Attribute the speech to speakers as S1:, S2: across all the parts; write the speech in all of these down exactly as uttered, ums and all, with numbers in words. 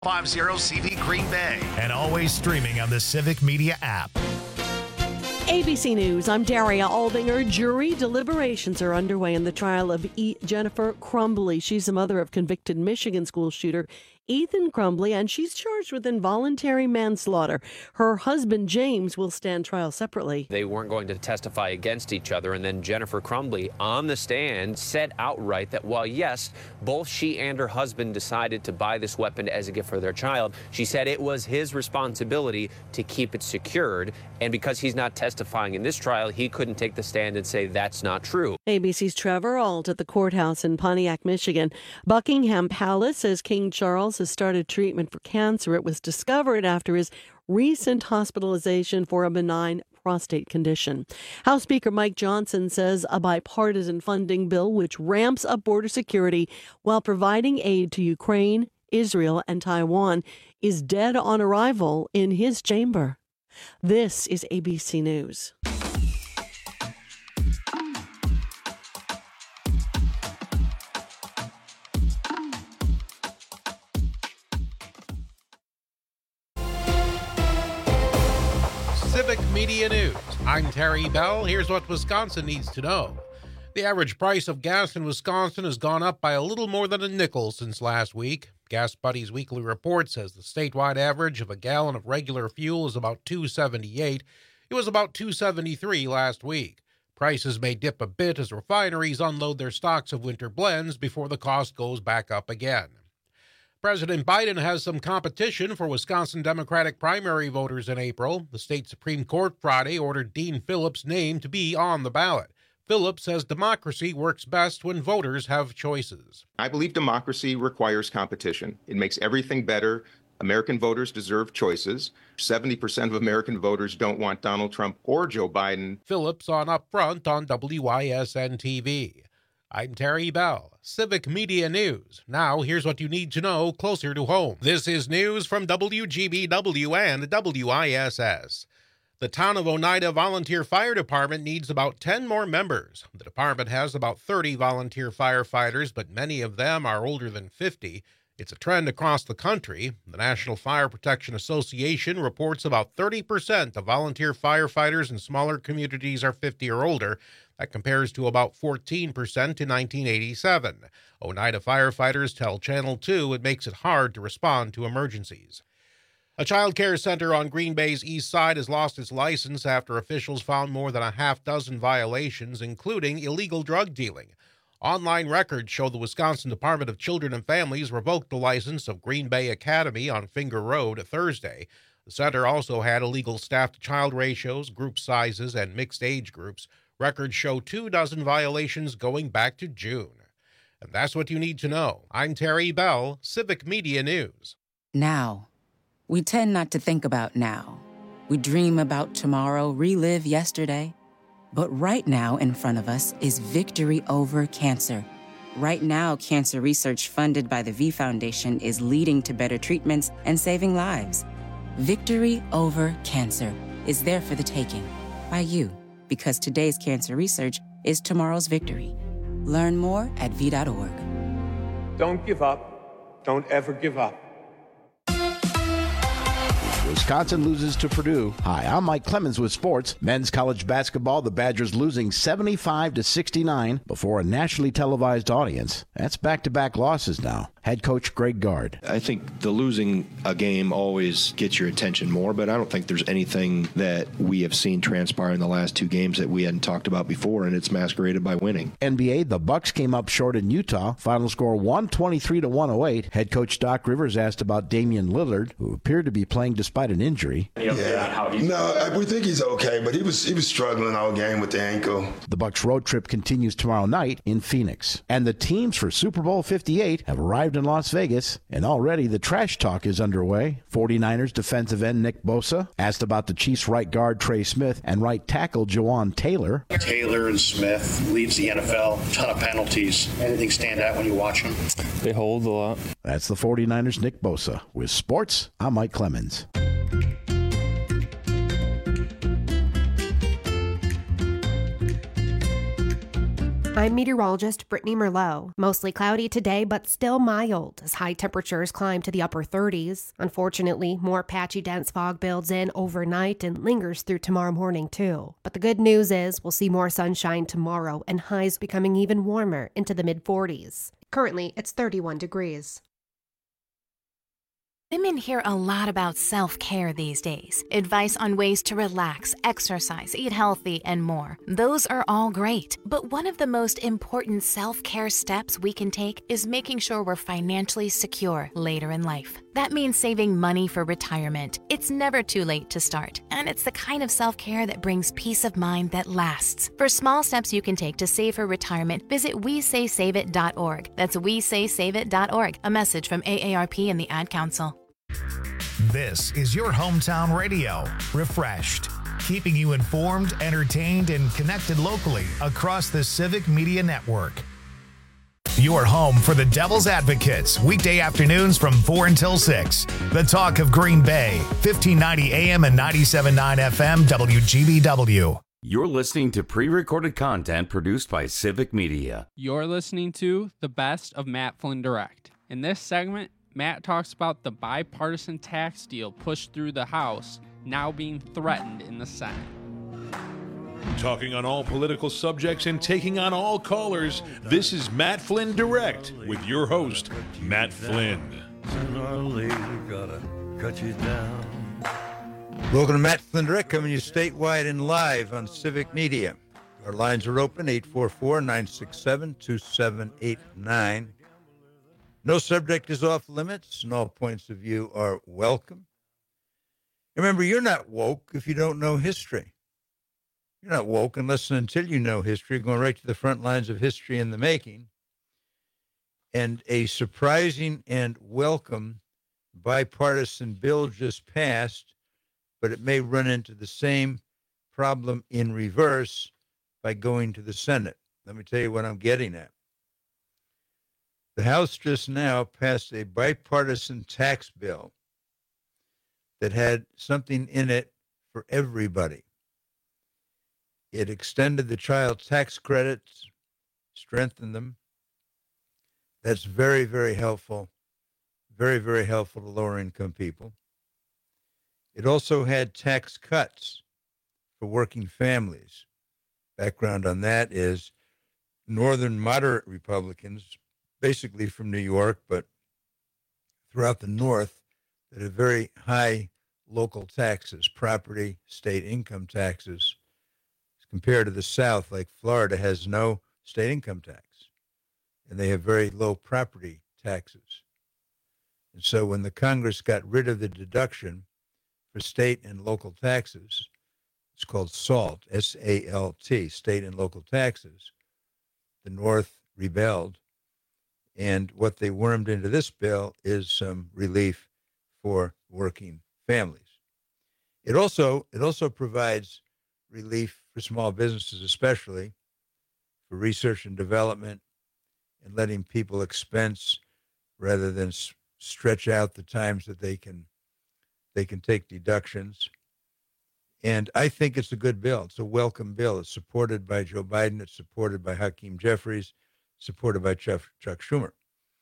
S1: fifty C V Green Bay.
S2: And always streaming on the Civic Media app.
S3: A B C News, I'm Daria Aldinger. Jury deliberations are underway in the trial of e- Jennifer Crumbley. She's the mother of convicted Michigan school shooter Ethan Crumbley, and she's charged with involuntary manslaughter. Her husband, James, will stand trial separately.
S4: They weren't going to testify against each other, and then Jennifer Crumbley on the stand said outright that while, yes, both she and her husband decided to buy this weapon as a gift for their child, she said it was his responsibility to keep it secured, and because he's not testifying in this trial, he couldn't take the stand and say that's not true.
S3: A B C's Trevor Ault at the courthouse in Pontiac, Michigan. Buckingham Palace says King Charles has started treatment for cancer. It was discovered after his recent hospitalization for a benign prostate condition. House Speaker Mike Johnson says a bipartisan funding bill which ramps up border security while providing aid to Ukraine, Israel, and Taiwan is dead on arrival in his chamber. This is A B C News.
S5: Civic Media News. I'm Terry Bell. Here's what Wisconsin needs to know. The average price of gas in Wisconsin has gone up by a little more than a nickel since last week. Gas Buddy's weekly report says the statewide average of a gallon of regular fuel is about two seventy-eight. It was about two seventy-three last week. Prices may dip a bit as refineries unload their stocks of winter blends before the cost goes back up again. President Biden has some competition for Wisconsin Democratic primary voters in April. The state Supreme Court Friday ordered Dean Phillips' name to be on the ballot. Phillips says democracy works best when voters have choices.
S6: I believe democracy requires competition. It makes everything better. American voters deserve choices. seventy percent of American voters don't want Donald Trump or Joe Biden.
S5: Phillips on Upfront on W I S N T V. I'm Terry Bell, Civic Media News. Now, here's what you need to know closer to home. This is news from W G B W and W I S S. The town of Oneida Volunteer Fire Department needs about ten more members. The department has about thirty volunteer firefighters, but many of them are older than fifty. It's a trend across the country. The National Fire Protection Association reports about thirty percent of volunteer firefighters in smaller communities are fifty or older. That compares to about fourteen percent in nineteen eighty-seven. Oneida firefighters tell Channel two it makes it hard to respond to emergencies. A child care center on Green Bay's east side has lost its license after officials found more than a half dozen violations, including illegal drug dealing. Online records show the Wisconsin Department of Children and Families revoked the license of Green Bay Academy on Finger Road Thursday. The center also had illegal staff-to-child ratios, group sizes, and mixed age groups. Records show two dozen violations going back to June. And that's what you need to know. I'm Terry Bell, Civic Media News.
S7: Now. We tend not to think about now. We dream about tomorrow, relive yesterday. But right now in front of us is victory over cancer. Right now, cancer research funded by the V Foundation is leading to better treatments and saving lives. Victory over cancer is there for the taking by you, because today's cancer research is tomorrow's victory. Learn more at v dot org.
S8: Don't give up. Don't ever give up.
S9: Wisconsin loses to Purdue. Hi, I'm Mike Clemens with sports. Men's college basketball, the Badgers losing seventy-five to sixty-nine before a nationally televised audience. That's back-to-back losses now. Head coach Greg Gard.
S10: I think the losing a game always gets your attention more, but I don't think there's anything that we have seen transpire in the last two games that we hadn't talked about before, and it's masqueraded by winning.
S9: N B A, the Bucks came up short in Utah. Final score one twenty-three to one oh eight. Head coach Doc Rivers asked about Damian Lillard, who appeared to be playing despite an injury.
S11: Yeah. No, we think he's okay, but he was he was struggling all game with the ankle.
S9: The Bucks road trip continues tomorrow night in Phoenix. And the teams for Super Bowl fifty-eight have arrived in Las Vegas, and already the trash talk is underway. forty-niners defensive end Nick Bosa asked about the Chiefs right guard Trey Smith and right tackle Jawan Taylor.
S12: Taylor and Smith leads the N F L. Ton of penalties. Anything stand out when you watch them?
S13: They hold a lot.
S9: That's the forty-niners' Nick Bosa. With sports, I'm Mike Clemens.
S13: I'm meteorologist Brittany Merlot. Mostly cloudy today, but still mild as high temperatures climb to the upper thirties. Unfortunately, more patchy dense fog builds in overnight and lingers through tomorrow morning too. But the good news is we'll see more sunshine tomorrow and highs becoming even warmer into the mid forties. Currently, it's thirty-one degrees.
S14: Women hear a lot about self-care these days. Advice on ways to relax, exercise, eat healthy, and more. Those are all great. But one of the most important self-care steps we can take is making sure we're financially secure later in life. That means saving money for retirement. It's never too late to start. And it's the kind of self-care that brings peace of mind that lasts. For small steps you can take to save for retirement, visit we say save it dot org. That's we say save it dot org. A message from A A R P and the Ad Council.
S2: This is your hometown radio, Refreshed, keeping you informed, entertained, and connected locally across the Civic Media Network. Your home for the Devil's Advocates, weekday afternoons from four until six. The talk of Green Bay, fifteen ninety A M and ninety-seven point nine F M, W G B W.
S15: You're listening to pre-recorded content produced by Civic Media.
S16: You're listening to The Best of Matt Flynn Direct. In this segment, Matt talks about the bipartisan tax deal pushed through the House, now being threatened in the Senate.
S17: Talking on all political subjects and taking on all callers, this is Matt Flynn Direct with your host, Matt Flynn.
S18: Welcome to Matt Flynn Direct, coming to you statewide and live on Civic Media. Our lines are open, eight four four, nine six seven, two seven eight nine. No subject is off limits, and all points of view are welcome. Remember, you're not woke if you don't know history. You're not woke unless and until you know history, going right to the front lines of history in the making. And a surprising and welcome bipartisan bill just passed, but it may run into the same problem in reverse by going to the Senate. Let me tell you what I'm getting at. The House just now passed a bipartisan tax bill that had something in it for everybody. It extended the child tax credits, strengthened them. That's very, very helpful, very, very helpful to lower income people. It also had tax cuts for working families. Background on that is northern moderate Republicans, basically from New York, but throughout the North, that have very high local taxes, property, state income taxes, compared to the South, like Florida has no state income tax, and they have very low property taxes. And so when the Congress got rid of the deduction for state and local taxes, it's called SALT, S A L T, state and local taxes, the North rebelled. And what they wormed into this bill is some relief for working families. It also it also provides relief for small businesses, especially for research and development and letting people expense rather than s- stretch out the times that they can they can take deductions. And I think it's a good bill. It's a welcome bill. It's supported by Joe Biden. It's supported by Hakeem Jeffries, supported by Chuck, Chuck Schumer.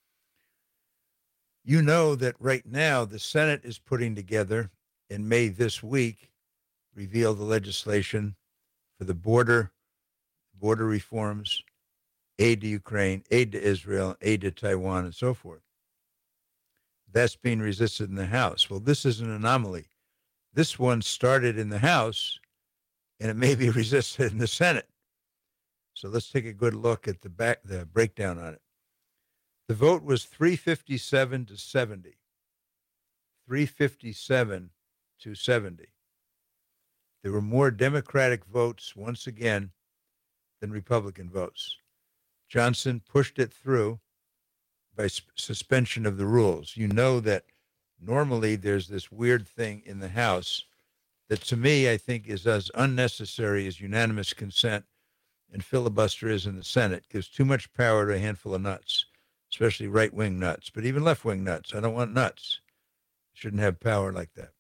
S18: You know that right now the Senate is putting together, and may this week reveal the legislation for the border, border reforms, aid to Ukraine, aid to Israel, aid to Taiwan, and so forth. That's being resisted in the House. Well, this is an anomaly. This one started in the House, and it may be resisted in the Senate. So let's take a good look at the back, the breakdown on it. The vote was three fifty-seven to seventy. three fifty-seven to seventy. There were more Democratic votes, once again, than Republican votes. Johnson pushed it through by sp- suspension of the rules. You know that normally there's this weird thing in the House that to me I think is as unnecessary as unanimous consent and filibuster is in the Senate. It gives too much power to a handful of nuts, especially right-wing nuts, but even left-wing nuts. I don't want nuts. Shouldn't have power like that.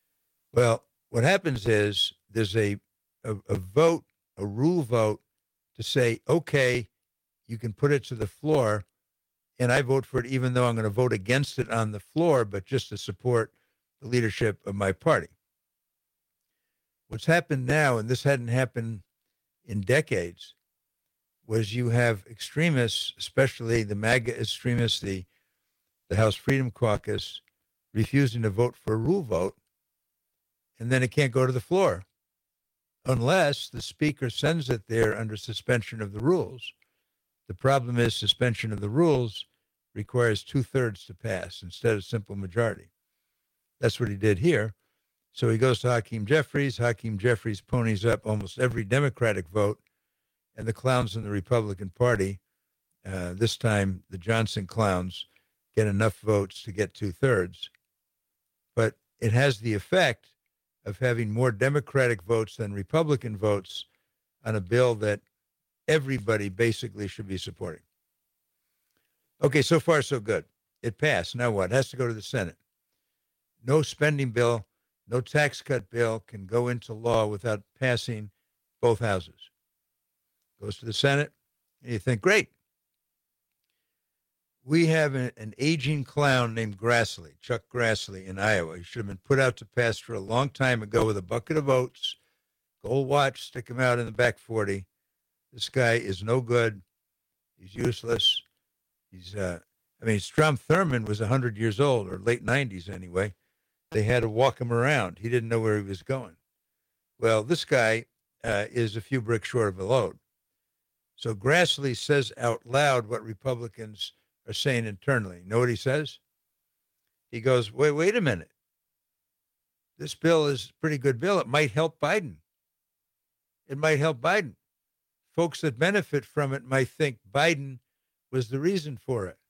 S18: Well, what happens is there's a, a, a vote, a rule vote to say, okay, you can put it to the floor, and I vote for it even though I'm going to vote against it on the floor, but just to support the leadership of my party. What's happened now, and this hadn't happened in decades, was you have extremists, especially the MAGA extremists, the, the House Freedom Caucus, refusing to vote for a rule vote, and then it can't go to the floor unless the speaker sends it there under suspension of the rules. The problem is suspension of the rules requires two-thirds to pass instead of simple majority. That's what he did here. So he goes to Hakeem Jeffries. Hakeem Jeffries ponies up almost every Democratic vote, and the clowns in the Republican Party, uh, this time the Johnson clowns, get enough votes to get two-thirds. But it has the effect of having more Democratic votes than Republican votes on a bill that everybody basically should be supporting. Okay, so far so good. It passed. Now what? It has to go to the Senate. No spending bill, no tax cut bill can go into law without passing both houses. Goes to the Senate, and you think, great. We have an, an aging clown named Grassley, Chuck Grassley in Iowa. He should have been put out to pasture a long time ago with a bucket of oats, gold watch, stick him out in the back forty. This guy is no good. He's useless. He's, uh, I mean, Strom Thurmond was one hundred years old, or late nineties anyway. They had to walk him around. He didn't know where he was going. Well, this guy uh, is a few bricks short of a load. So Grassley says out loud what Republicans are saying internally. You know what he says? He goes, wait, wait a minute. This bill is a pretty good bill. It might help Biden. It might help Biden. Folks that benefit from it might think Biden was the reason for it.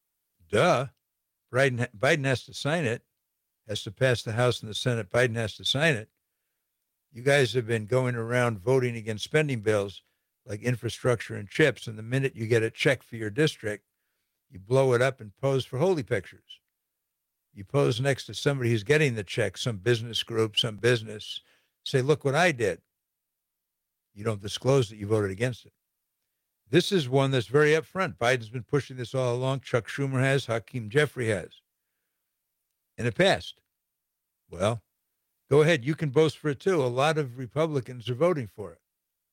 S18: Duh. Biden, Biden has to sign it, has to pass the House and the Senate. Biden has to sign it. You guys have been going around voting against spending bills like infrastructure and chips, and the minute you get a check for your district, you blow it up and pose for holy pictures. You pose next to somebody who's getting the check, some business group, some business, say, look what I did. You don't disclose that you voted against it. This is one that's very upfront. Biden's been pushing this all along. Chuck Schumer has, Hakeem Jeffrey has. And it passed. Well, go ahead. You can boast for it too. A lot of Republicans are voting for it.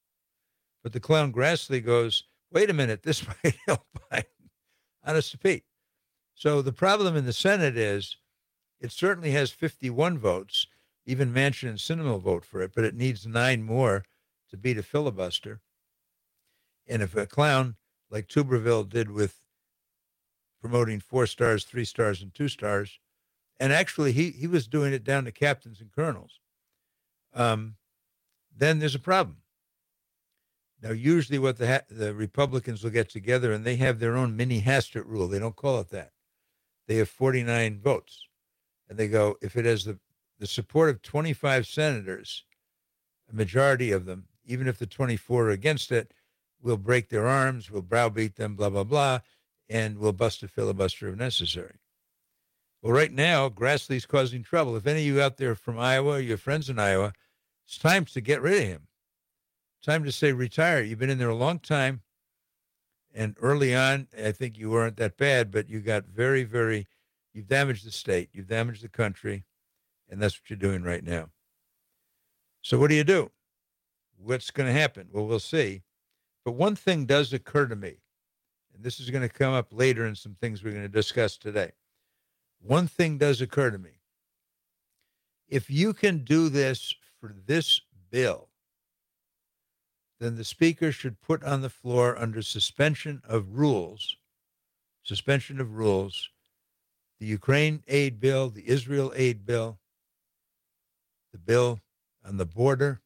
S18: But the clown Grassley goes, wait a minute, this might help Biden. Honest to Pete. So the problem in the Senate is it certainly has fifty-one votes. Even Manchin and Sinema vote for it, but it needs nine more to beat a filibuster. And if a clown like Tuberville did with promoting four stars, three stars, and two stars, and actually he, he was doing it down to captains and colonels, um, then there's a problem. Now, usually what the the Republicans will get together, and they have their own mini Hastert rule. They don't call it that. They have forty-nine votes. And they go, if it has the, the support of twenty-five senators, a majority of them, even if the twenty-four are against it, we'll break their arms, we'll browbeat them, blah, blah, blah, and we'll bust a filibuster if necessary. Well, right now, Grassley's causing trouble. If any of you out there from Iowa, or your friends in Iowa, it's time to get rid of him. Time to say retire. You've been in there a long time. And early on, I think you weren't that bad, but you got very, very, you've damaged the state. You've damaged the country. And that's what you're doing right now. So what do you do? What's going to happen? Well, we'll see. But one thing does occur to me, and this is going to come up later in some things we're going to discuss today. One thing does occur to me. If you can do this for this bill, then the speaker should put on the floor under suspension of rules, suspension of rules, the Ukraine aid bill, the Israel aid bill, the bill on the border,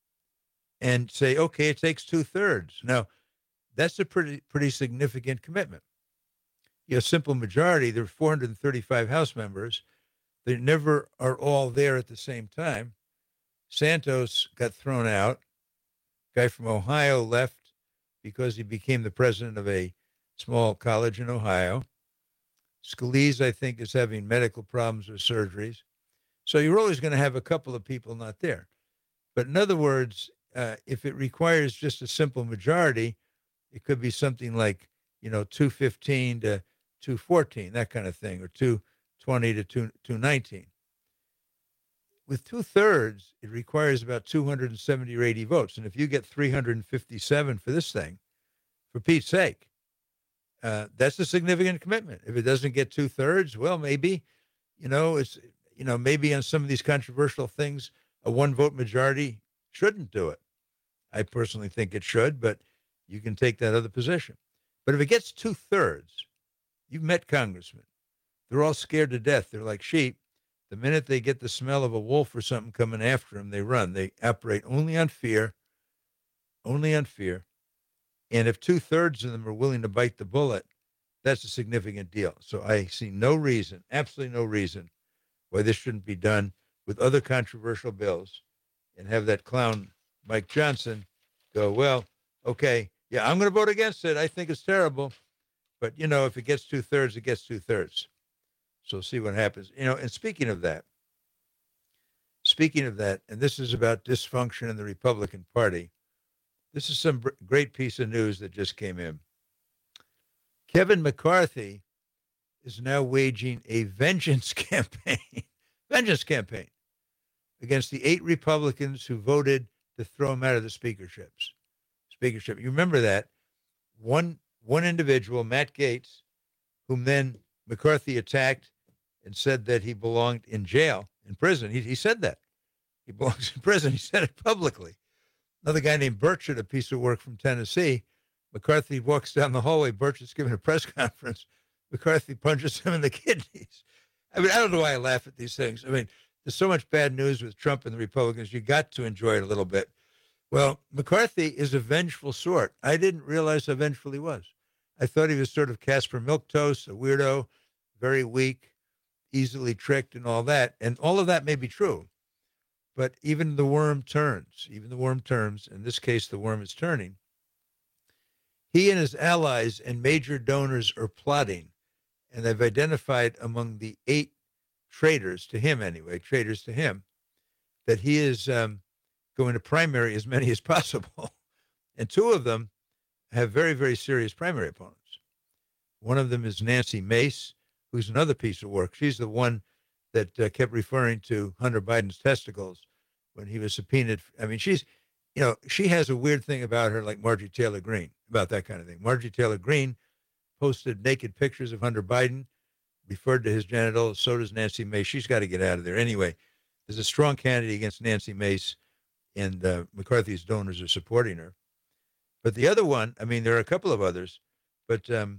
S18: and say, okay, it takes two-thirds. Now, that's a pretty pretty significant commitment. You have simple majority. There are four hundred thirty-five House members. They never are all there at the same time. Santos got thrown out. Guy from Ohio left because he became the president of a small college in Ohio. Scalise, I think, is having medical problems or surgeries. So you're always going to have a couple of people not there. But in other words, uh, if it requires just a simple majority, it could be something like, you know, two fifteen to two fourteen, that kind of thing, or two twenty to two nineteen. With two-thirds, it requires about two hundred seventy or eighty votes. And if you get three hundred fifty-seven for this thing, for Pete's sake, uh, that's a significant commitment. If it doesn't get two-thirds, well, maybe, you know, it's, you know, maybe on some of these controversial things, a one-vote majority shouldn't do it. I personally think it should, but you can take that other position. But if it gets two-thirds, you've met congressmen. They're all scared to death. They're like sheep. The minute they get the smell of a wolf or something coming after them, they run. They operate only on fear, only on fear. And if two-thirds of them are willing to bite the bullet, that's a significant deal. So I see no reason, absolutely no reason, why this shouldn't be done with other controversial bills and have that clown Mike Johnson go, well, okay, yeah, I'm going to vote against it. I think it's terrible. But, you know, if it gets two-thirds, it gets two-thirds. So see what happens. You know, and speaking of that, speaking of that, and this is about dysfunction in the Republican Party, this is some great piece of news that just came in. Kevin McCarthy is now waging a vengeance campaign, vengeance campaign against the eight Republicans who voted to throw him out of the speakerships. Speakership. You remember that? One, one individual, Matt Gaetz, whom then McCarthy attacked and said that he belonged in jail, in prison. He, he said that. He belongs in prison. He said it publicly. Another guy named Burchett, a piece of work from Tennessee. McCarthy walks down the hallway. Burchett's giving a press conference. McCarthy punches him in the kidneys. I mean, I don't know why I laugh at these things. I mean, there's so much bad news with Trump and the Republicans. You got to enjoy it a little bit. Well, McCarthy is a vengeful sort. I didn't realize how vengeful he was. I thought he was sort of Casper Milquetoast, a weirdo, very weak, easily tricked and all that. And all of that may be true. But even the worm turns, even the worm turns. In this case, the worm is turning. He and his allies and major donors are plotting. And they've identified among the eight traitors, to him anyway, traitors to him, that he is um, going to primary as many as possible. And two of them have very, very serious primary opponents. One of them is Nancy Mace, who's another piece of work. She's the one that uh, kept referring to Hunter Biden's testicles when he was subpoenaed. I mean, she's, you know, she has a weird thing about her, like Marjorie Taylor Greene, about that kind of thing. Marjorie Taylor Greene posted naked pictures of Hunter Biden, referred to his genitals. So does Nancy Mace. She's got to get out of there. Anyway, there's a strong candidate against Nancy Mace, and uh, McCarthy's donors are supporting her. But the other one, I mean, there are a couple of others, but um,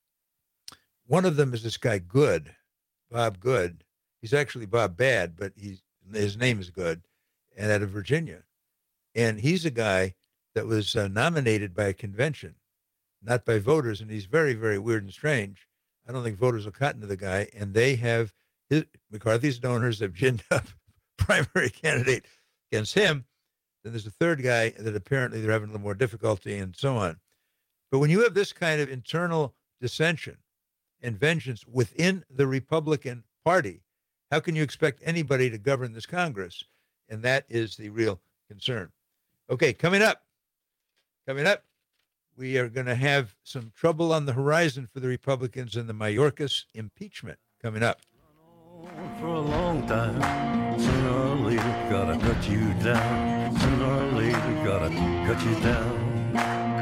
S18: one of them is this guy Good, Bob Good. He's actually Bob Bad, but he's, his name is Good, and out of Virginia. And he's a guy that was uh, nominated by a convention, not by voters, and he's very, very weird and strange. I don't think voters will cotton to the guy, and they have, his, McCarthy's donors have ginned up primary candidate against him. Then there's a third guy that apparently they're having a little more difficulty and so on. But when you have this kind of internal dissension and vengeance within the Republican Party, how can you expect anybody to govern this Congress? And that is the real concern. Okay, coming up, coming up, we are going to have some trouble on the horizon for the Republicans in the Mayorkas impeachment coming up.
S19: For a long time, sooner or later, gotta cut you down. Sooner or later, gotta cut you down.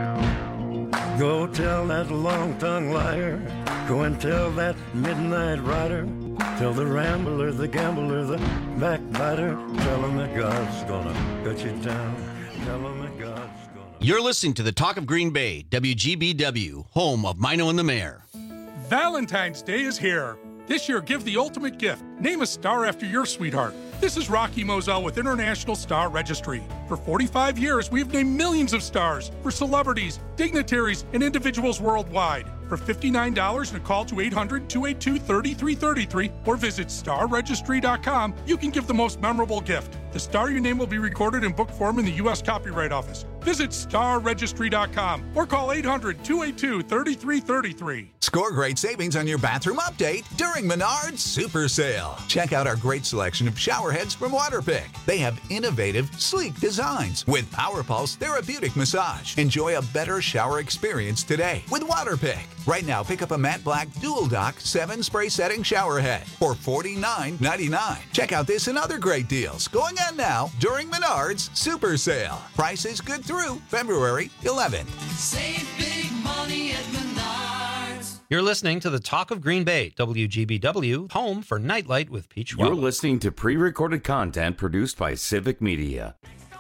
S19: Go tell that long-tongued liar. Go and tell that midnight rider. Tell the rambler, the gambler, the backbiter. Tell him that God's gonna cut you down. Tell him that God's gonna...
S20: You're listening to the Talk of Green Bay, W G B W, home of Mino and the Mayor.
S21: Valentine's Day is here. This year, give the ultimate gift. Name a star after your sweetheart. This is Rocky Moselle with International Star Registry. For forty-five years, we've named millions of stars for celebrities, dignitaries, and individuals worldwide. For fifty-nine dollars and a call to eight hundred, two eight two, three three three three or visit star registry dot com, you can give the most memorable gift. The star you name will be recorded in book form in the U S Copyright Office. Visit star registry dot com or call eight hundred, two eight two, three three three three.
S1: Score great savings on your bathroom update during Menards Super Sale. Check out our great selection of shower heads from Waterpik. They have innovative, sleek designs with Power Pulse therapeutic massage. Enjoy a better shower experience today with Waterpik. Right now, pick up a matte black dual dock seven spray setting shower head for forty-nine ninety-nine. Check out this and other great deals going on now during Menards Super Sale. Prices good through February eleventh.
S22: Save big money at Menards.
S23: You're listening to the Talk of Green Bay, W G B W, home for Nightlight with Pete Schwab.
S15: You're listening to pre-recorded content produced by Civic Media.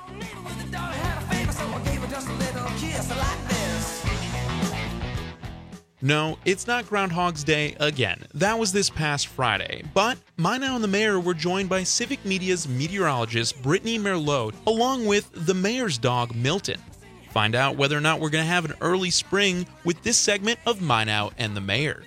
S24: No, it's not Groundhog's Day again. That was this past Friday. But Mina and the Mayor were joined by Civic Media's meteorologist Brittany Merlot, along with the mayor's dog Milton. Find out whether or not we're going to have an early spring with this segment of Mina and the Mayor.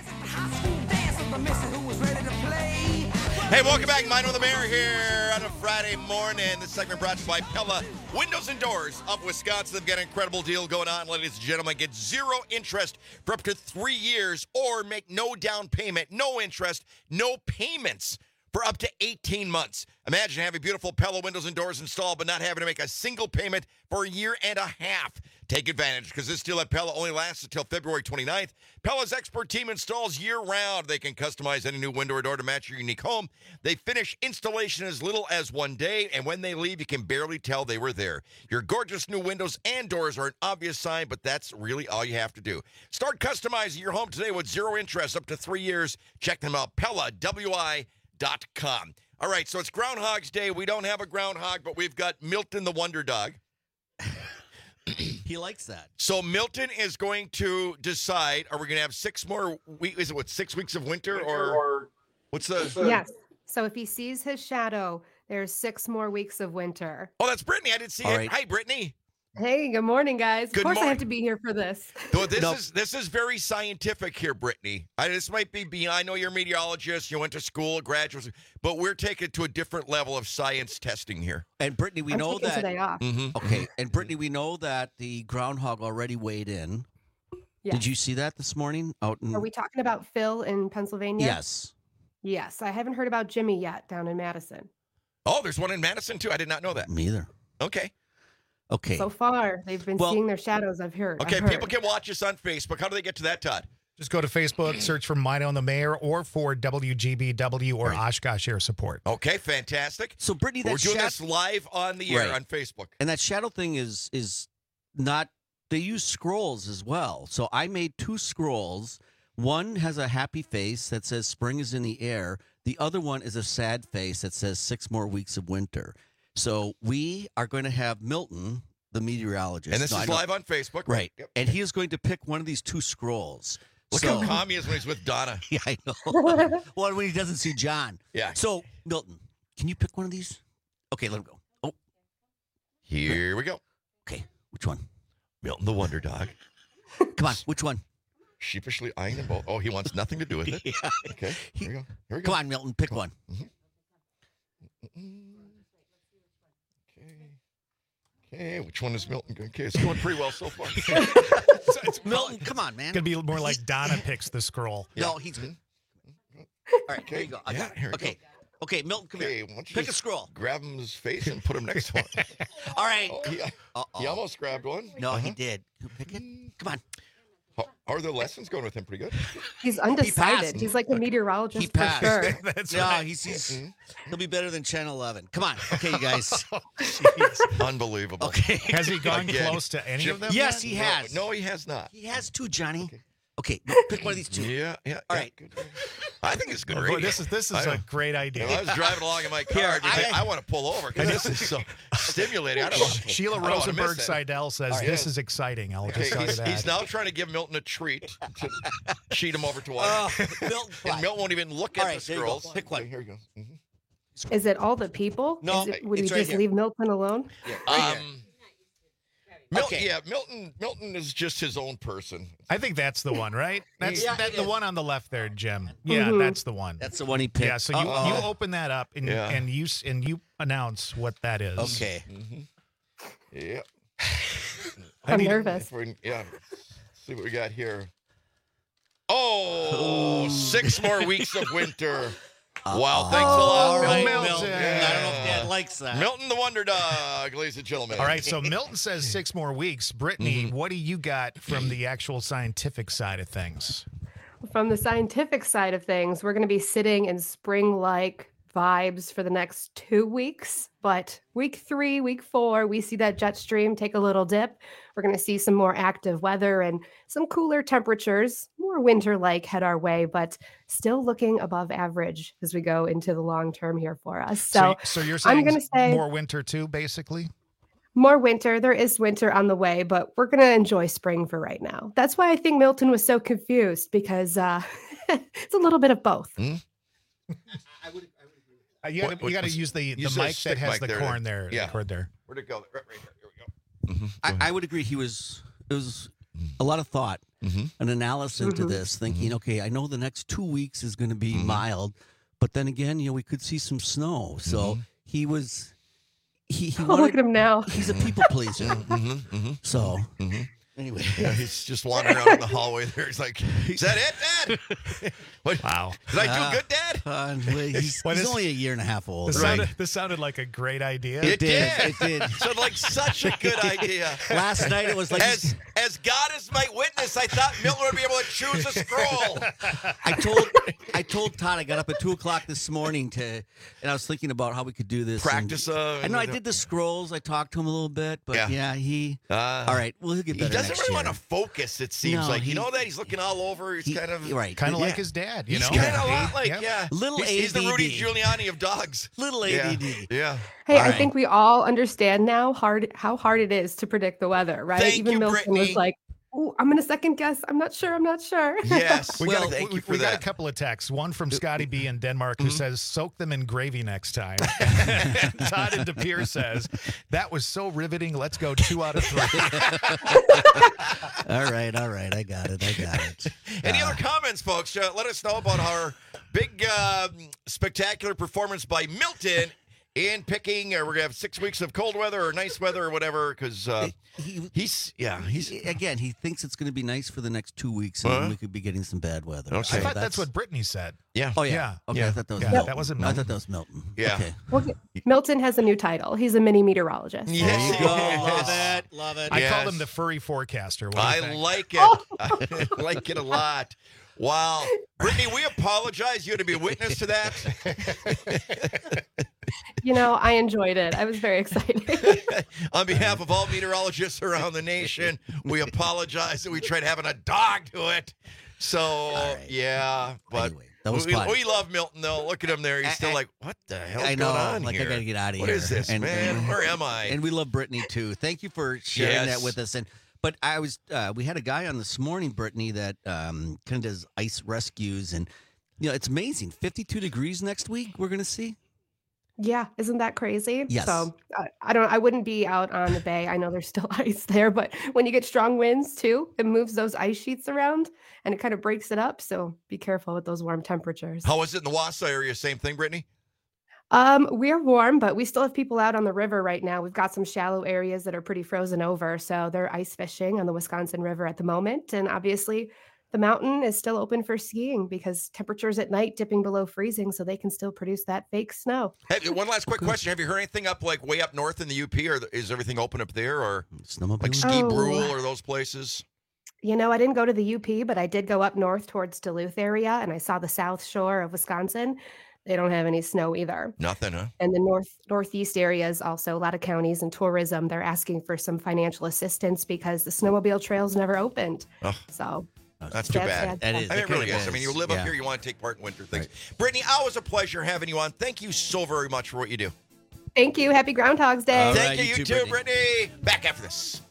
S25: Hey, welcome back. Mine with the Mayor here on a Friday morning. This segment brought to you by Pella Windows and Doors of Wisconsin. They've got an incredible deal going on, ladies and gentlemen. Get zero interest for up to three years or make no down payment, no interest, no payments for up to eighteen months. Imagine having beautiful Pella windows and doors installed but not having to make a single payment for a year and a half. Take advantage because this deal at Pella only lasts until February twenty-ninth. Pella's expert team installs year-round. They can customize any new window or door to match your unique home. They finish installation as little as one day, and when they leave, you can barely tell they were there. Your gorgeous new windows and doors are an obvious sign, but that's really all you have to do. Start customizing your home today with zero interest up to three years. Check them out, Pella W I dot com. All right, so it's Groundhog's Day. We don't have a groundhog, but we've got Milton the Wonder Dog.
S20: He likes that.
S25: So Milton is going to decide, are we going to have six more weeks? Is it what, six weeks of winter, winter or, or what's the?
S13: Yes. So if he sees his shadow, there's six more weeks of winter.
S25: Oh, that's Brittany. I didn't see
S20: All
S25: it.
S20: right.
S25: Hi, Brittany.
S13: Hey, good morning, guys.
S25: Good
S13: of course
S25: morning.
S13: I have to be here for this.
S25: So this
S20: Nope.
S25: is this is very scientific here, Brittany. I, this might be beyond. I know you're a meteorologist. You went to school, graduate, but we're taking it to a different level of science testing here.
S20: And Brittany, we
S13: I'm
S20: know
S13: taking
S20: that.
S13: today off.
S25: Mhm.
S20: Okay, and Brittany, we know that the groundhog already weighed in.
S13: Yes.
S20: Did you see that this morning out in?
S13: Are we talking about Phil in Pennsylvania?
S20: Yes.
S13: Yes. I haven't heard about Jimmy yet down in Madison.
S25: Oh, there's one in Madison too. I did not know that.
S20: Me either.
S25: Okay.
S20: Okay.
S13: So far, they've been
S20: Well-
S13: seeing their shadows. I've heard.
S25: Okay.
S13: I've heard.
S25: People can watch us on Facebook. How do they get to that, Todd?
S2: Just go to Facebook, search for Mina and the Mayor or for W G B W or Oshkosh Air Support.
S25: Okay, fantastic.
S20: So Brittany, that
S25: We're doing
S20: shat-
S25: this live on the air
S20: Right.
S25: on Facebook.
S20: And that shadow thing is is not. They use scrolls as well. So I made two scrolls. One has a happy face that says spring is in the air. The other one is a sad face that says six more weeks of winter. So we are going to have Milton, the meteorologist.
S25: And this
S20: No, I
S25: is
S20: know-
S25: live on Facebook,
S20: Right.
S25: right? Yep.
S20: And he is going to pick one of these two scrolls.
S25: Look
S20: So-
S25: how calm he is when he's with Donna.
S20: Yeah, I know. Well, when he doesn't see John.
S25: Yeah.
S20: So, Milton, can you pick one of these? Okay, let him go. Oh,
S25: Here we go.
S20: okay. Which one?
S25: Milton the Wonder Dog.
S20: Come on. Which one?
S25: Sheepishly eyeing them both. Oh, he wants nothing to do with it.
S20: Yeah.
S25: Okay. Here we go. Here we go.
S20: Come on, Milton. Pick one.
S25: Okay, which one is Milton? Okay, it's going pretty well so far.
S2: It's, it's
S20: Milton, come on, man.
S2: going to be more like Donna picks the scroll.
S20: No, he's good. All right, here you go. I
S25: Yeah,
S20: got it.
S25: here we
S20: Okay. Okay, Milton, come
S25: Okay,
S20: here.
S25: why don't you
S20: Pick a
S25: just
S20: scroll.
S25: Grab him his face and put him next to him.
S20: All right.
S25: Oh, he,
S20: Uh-oh.
S25: he almost grabbed one.
S20: No, he
S25: Uh-huh.
S20: did. You pick it. Come on.
S25: How, how are the lessons going with him? Pretty good.
S13: He's undecided.
S20: passed.
S13: He's like a meteorologist
S20: He
S13: for
S20: passed.
S13: sure.
S2: That's
S20: No,
S2: right.
S20: he's, he's he'll be better than Channel eleven. Come on. Okay, you guys.
S25: Unbelievable.
S20: Okay.
S2: Has he gone
S25: Again.
S2: close to any
S25: Jim-
S2: of them?
S20: Yes,
S2: yet?
S20: he
S25: No,
S20: has.
S25: No, he has not.
S20: He has two, Johnny. Okay, pick one of these two.
S25: Yeah, yeah.
S20: All
S25: yeah,
S20: right.
S25: good. I think it's good.
S2: Oh, boy,
S25: radio.
S2: this is this
S25: I
S2: is a
S25: know.
S2: great
S25: You
S2: idea.
S25: know, I was driving along in my car.
S20: Here,
S25: just think,
S20: I-
S25: I, want to pull over because this is so stimulating. I don't want to,
S2: Sheila
S25: I don't wanna miss
S2: Rosenberg
S25: it.
S2: Seidel says
S25: All right.
S2: this is exciting. I'll
S25: Okay,
S2: just tell you
S25: he's,
S2: that.
S25: he's now trying to give Milton a treat to cheat him over to one.
S20: Oh, Milton,
S25: and Milton won't even look at
S20: All
S25: the
S20: right, there you go.
S25: scrolls.
S20: Pick one.
S25: Okay, here he goes. Mhm.
S13: Is it all the people?
S20: No,
S13: Is it, would
S20: it's
S13: you
S20: right
S13: just
S20: here.
S13: leave Milton alone?
S25: Um, Mil-
S20: Okay.
S25: Yeah, Milton. Milton is just his own person.
S2: I think that's the one, right? That's
S20: Yeah,
S2: that,
S20: it
S2: the
S20: is.
S2: one on the left there, Jim. Yeah,
S13: Mhm.
S2: that's the one.
S20: That's the one he picked.
S2: Yeah, so you,
S25: Uh-oh.
S2: you open that up and
S25: Yeah.
S2: and you s- and you announce what that is.
S25: Okay. Mm-hmm. Yep.
S13: I'm nervous.
S25: Yeah. Let's see what we got here. Oh, six more weeks of winter. Wow, thanks a lot,
S20: All right,
S25: Milton.
S20: Milton.
S25: Yeah.
S20: I don't know if Dad likes that.
S25: Milton the Wonder Dog, ladies and gentlemen.
S2: All right, so Milton says six more weeks. Brittany,
S25: Mm-hmm.
S2: what do you got from the actual scientific side of things?
S13: From the scientific side of things, we're going to be sitting in spring-like vibes for the next two weeks. But week three, week four, we see that jet stream take a little dip. We're going to see some more active weather and some cooler temperatures, more winter-like head our way, but still looking above average as we go into the long term here for us. So,
S2: so, so you're saying
S13: I'm going to say
S2: more winter too, basically?
S13: more winter. There is winter on the way, but we're going to enjoy spring for right now. That's why I think Milton was so confused, because uh, it's a little bit of both.
S25: Hmm?
S2: Uh, you got to
S25: What-
S2: use the,
S25: you
S2: the
S25: said
S2: mic
S25: stick
S2: that has
S25: mic
S2: the
S25: there,
S2: corn
S25: then.
S2: there.
S25: Yeah.
S2: The cord there.
S25: Where'd it go? Right, right there. Here we go.
S20: I, I would agree. He was, it was a lot of thought,
S25: Mm-hmm.
S20: an analysis into
S13: Mhm.
S20: this, thinking, okay, I know the next two weeks is going to be mild, but then again, you know, we could see some snow. So
S25: Mm-hmm.
S20: he was, he, he
S13: Oh,
S20: wanted,
S13: look at him now.
S20: he's a people pleaser.
S25: Mm-hmm. Mm-hmm.
S20: So
S25: Mm-hmm.
S20: anyway,
S25: Yeah, he's just wandering around in the hallway there. He's like, is that it, Dad? What?
S2: Wow.
S25: Did I do
S20: Uh,
S25: good, Dad?
S20: uh, he's,
S2: What
S20: he's
S2: is-
S20: only a year and a half old.
S2: This,
S25: Right.
S2: sounded, this sounded like a great idea.
S25: It
S20: did,
S25: did.
S20: it did.
S25: So like such a good idea.
S20: Last night it was like
S25: As as God is my witness, I thought Milton would be able to choose a scroll.
S20: I told I told Todd I got up at two o'clock this morning to, and I was thinking about how we could do this.
S25: Practice.
S20: And,
S25: Uh,
S20: I know I did the scrolls. I talked to him a little bit, but yeah,
S25: Yeah.
S20: he.
S25: Uh,
S20: all right, well he'll get
S25: He
S20: better
S25: doesn't
S20: next
S25: really
S20: year.
S25: want to focus. It seems
S20: No,
S25: like
S20: he-
S25: you know that he's looking all over. He's
S20: He-
S25: kind of
S20: right,
S2: Kind of
S20: yeah.
S2: like his dad, you
S25: He's
S2: know?
S25: kind of a lot like
S2: Yeah.
S25: yeah.
S20: Little
S25: he's, he's the
S20: A D D.
S25: Rudy Giuliani of dogs.
S20: Little
S25: Yeah.
S20: A D D.
S25: Yeah.
S13: Hey,
S20: All
S13: I
S20: right.
S13: think we all understand now hard how hard it is to predict the weather, right?
S25: Thank
S13: Even
S25: you,
S13: Milton
S25: Brittany.
S13: was like, "Oh, I'm gonna second guess. I'm not sure. I'm not sure."
S25: Yes.
S2: We,
S25: well,
S2: got, a,
S25: thank
S2: we,
S25: you for
S2: we got a
S25: that.
S2: couple of texts. One from Scotty B in Denmark who
S25: Mhm.
S2: says, soak them in gravy next time. Todd in De Pere says, that was so riveting. Let's go two out of three.
S20: All right, all right, I got it. I got it.
S25: Any
S20: Uh,
S25: other comments, folks? Uh, let us know about our big, uh, spectacular performance by Milton in picking. Uh, we're gonna have six weeks of cold weather or nice weather or whatever. Because uh,
S20: he,
S25: he's yeah he's
S20: again. He thinks it's going to be nice for the next two weeks, and
S25: Huh?
S20: then we could be getting some bad weather.
S25: Okay.
S2: I thought that's, what Brittany said.
S25: yeah
S20: Oh yeah.
S2: Yeah,
S20: Okay,
S2: yeah,
S20: I thought that was
S2: yeah,
S20: Milton.
S2: that wasn't
S20: I
S2: Milton.
S20: thought that was Milton.
S25: Yeah.
S20: Okay.
S13: Well, Milton has a new title. He's a mini meteorologist.
S25: Yes.
S20: There you go. Love
S25: Yes.
S20: it. Love it.
S2: I
S25: Yes.
S2: called him the furry forecaster. What do you
S25: I
S2: think?
S25: like it. I like it a lot. Wow, Brittany, we apologize. You had to be a witness to that.
S13: You know, I enjoyed it. I was very excited.
S25: On behalf of all meteorologists around the nation, we apologize that we tried having a dog to it. So,
S20: right.
S25: yeah, but
S20: Anyway, that was
S25: we,
S20: fun.
S25: we love Milton, though. Look at him there. He's
S20: I-
S25: still
S20: I-
S25: like, what the hell's
S20: I know.
S25: going on
S20: like
S25: here?
S20: I got to get out of
S25: What
S20: here.
S25: is this,
S20: And-
S25: man?
S20: and-
S25: Where am I?
S20: And we love Brittany too. Thank you for sharing
S25: Yes.
S20: that with us. And but I was uh, we had a guy on this morning, Brittany, that um, kind of does ice rescues, and you know it's amazing. fifty-two degrees next week. We're gonna see.
S13: Yeah, isn't that crazy?
S20: Yes.
S13: So uh, I don't. I wouldn't be out on the bay. I know there's still ice there, but when you get strong winds too, it moves those ice sheets around and it kind of breaks it up. So be careful with those warm temperatures.
S25: How is it in the Wausau area? Same thing, Brittany?
S13: Um, we're warm, but we still have people out on the river right now. We've got some shallow areas that are pretty frozen over, so they're ice fishing on the Wisconsin River at the moment. And obviously, the mountain is still open for skiing because temperatures at night dipping below freezing, so they can still produce that fake snow.
S25: Hey, one last quick question. Have you heard anything up like way up north in the U P, or is everything open up there, or
S20: Snowmobile.
S25: like Ski
S13: Oh.
S25: Brule or those places?
S13: You know, I didn't go to the U P, but I did go up north towards Duluth area, and I saw the south shore of Wisconsin. They don't have any snow either.
S25: Nothing, huh?
S13: And the north northeast areas, also a lot of counties and tourism, they're asking for some financial assistance because the snowmobile trails never opened.
S25: Oh.
S13: So
S25: That's too
S13: Sad,
S25: bad.
S13: sad,
S20: That
S13: sad.
S20: is.
S25: I mean,
S20: It
S25: it really
S20: kinda
S25: is. I mean, you
S20: is.
S25: live
S20: Yeah.
S25: up here, you want to take part in winter things. Brittany, always a pleasure having you on. Thank you so very much for what you do.
S13: Thank you. Happy Groundhog's Day.
S20: All
S25: Thank
S20: right,
S25: you,
S20: you
S25: you
S20: too,
S25: too, Brittany. Back after this.